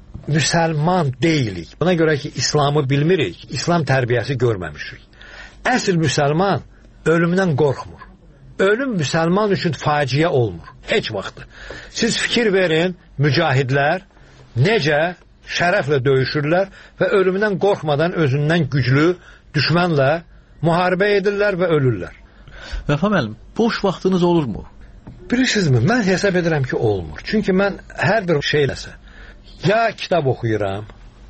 müsəlman deyilik. Buna görə ki, İslamı bilmirik, İslam tərbiyəsi görməmişik. Əsl müsəlman ölümdən qorxmur. Ölüm müsəlman üçün faciə olmur. Heç vaxtı. Siz fikir verin, mücahidlər necə şərəflə döyüşürlər və ölümdən qorxmadan özündən güclü düşmənlə müharibə edirlər və ölürlər. Vəfa müəllim, boş vaxtınız olurmu? Bilirsinizmi, mən hesab edirəm ki, olmur. Çünki mən hər bir şeyləsə, ya kitab oxuyuram,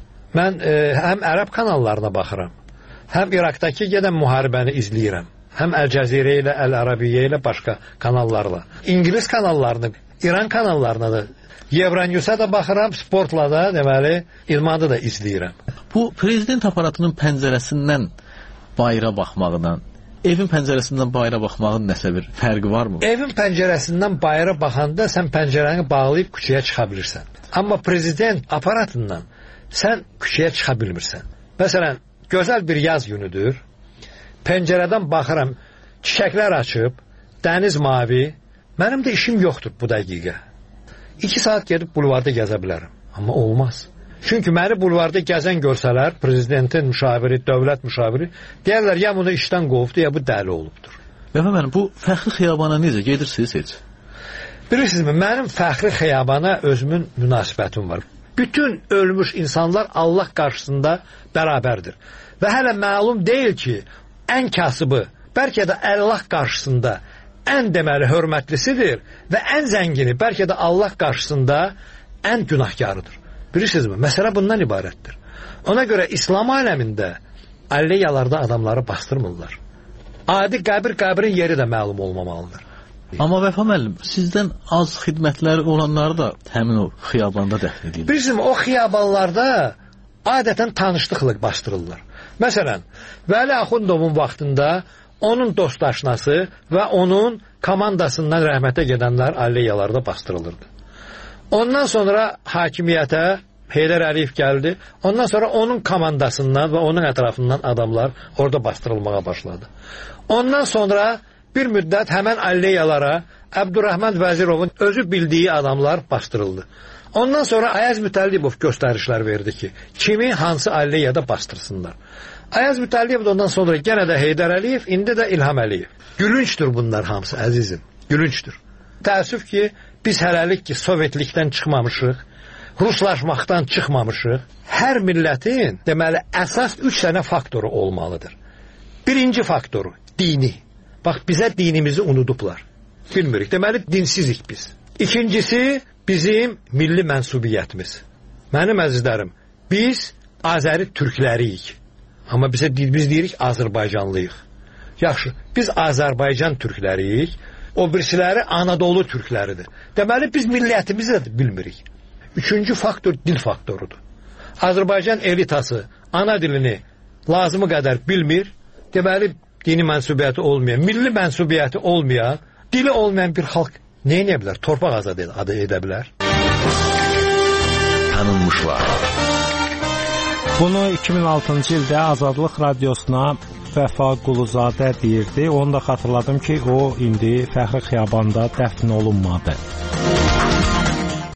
mən e, həm ərəb kanallarına baxıram, həm İraqdakı gedən müharibəni izləyirəm. Həm Əl-Cəzirə ilə, Əl-Ərabiyyə ilə, başqa kanallarla. İngilis kanallarını, İran kanallarına da, Euronews-a da baxıram, sportla da, deməli, idmanı da izləyirəm. Bu, prezident aparatının pəncərəsindən bayıra baxmağından, evin pəncərəsindən bayıra baxmağın nəsə bir fərqi varmı? Evin pəncərəsindən bayıra baxanda sən pəncərəni bağlayıb küçəyə çıxa bilirsən. Amma prezident aparatından sən küçəyə çıxa bilmirsən. Məsələn, gözəl bir yaz günüdür. Pəncərədən baxıram, çiçəklər açıb, dəniz mavi. Mənim də işim yoxdur bu dəqiqə. İki saat gedib bulvarda gəzə bilərəm. Amma olmaz. Çünki məni bulvarda gəzən görsələr, prezidentin müşaviri, dövlət müşaviri, deyərlər, ya bunu işdən qovdu, ya bu dəli olubdur. Vəfa mənim, bu Fəxri Xiyabana necə gedirsiniz heç? Bilirsinizmi, mənim Fəxri Xiyabana özümün münasibətim var. Bütün ölmüş insanlar Allah qarşısında bərabərdir. Və hələ məlum deyil ki, ən kasıbı, bəlkə də Allah qarşısında ən deməli hörmətlisidir və ən zəngini, bəlkə də Allah qarşısında ən günahkarıdır. Bilirsinizmi? Məsələ bundan ibarətdir. Ona görə İslam aləmində aleyyalarda adamları bastırmırlar. Adi qəbir qəbrin yeri də məlum olmamalıdır. Amma Vəfa müəllim, sizdən az xidmətləri olanları da həmin o xiyabanda dəfn edirlər. Bilirsinizmi, o xiyabanlarda adətən tanışlıqla bastırırlar. Məsələn, Vəli Axundovun vaxtında onun dostaşnası və onun komandasından rəhmətə gedənlər aleyyalarda bastırılırdı. Ondan sonra hakimiyyətə Heydər Əliyev gəldi. Ondan sonra onun komandasından və onun ətrafından adamlar orada bastırılmağa başladı. Ondan sonra bir müddət həmən aleyyalara Əbdurrahman Vəzirovun özü bildiyi adamlar bastırıldı. Ondan sonra Ayaz Mütəllibov göstərişlər verdi ki, kimi hansı aleyyada bastırsınlar. Ayaz Mütəllibov ondan sonra yenə də Heydər Əliyev, indi də İlham Əliyev. Gülünçdür bunlar hamısı, əzizim. Gülünçdür. Təəssüf ki, biz hələlik ki, Sovetlikdən çıxmamışıq. ruslaşmaqdan çıxmamışıq. Hər millətin deməli əsas üç dənə faktoru olmalıdır. Birinci faktoru dini. Bax bizə dinimizi unudublar. Bilmirik. Deməli dinsizik biz. İkincisi bizim milli mənsubiyyətimiz. Mənim əzizlərim, biz Azəri türkləriyik. Amma bizə biz deyirik Azərbaycanlıyıq. Yaxşı, biz Azərbaycan türkləriyik. O birisiləri Anadolu türkləridir. Deməli biz millətimizi də bilmirik. Üçüncü faktor dil faktorudur. Azərbaycan elitası ana dilini lazımı qədər bilmir. Deməli dini mənsubiyyəti olmayan, milli mənsubiyyəti olmayan, dili olmayan bir xalq nə edə bilər? Torpaq azad adı edə bilər. Tanınmışlar. Bunu iki min altıncı ildə Azadlıq Radiosuna Vəfa Quluzadə deyirdi. Onu da xatırladım ki, o indi Fəxri Xiyabanda dəfn olunmadı.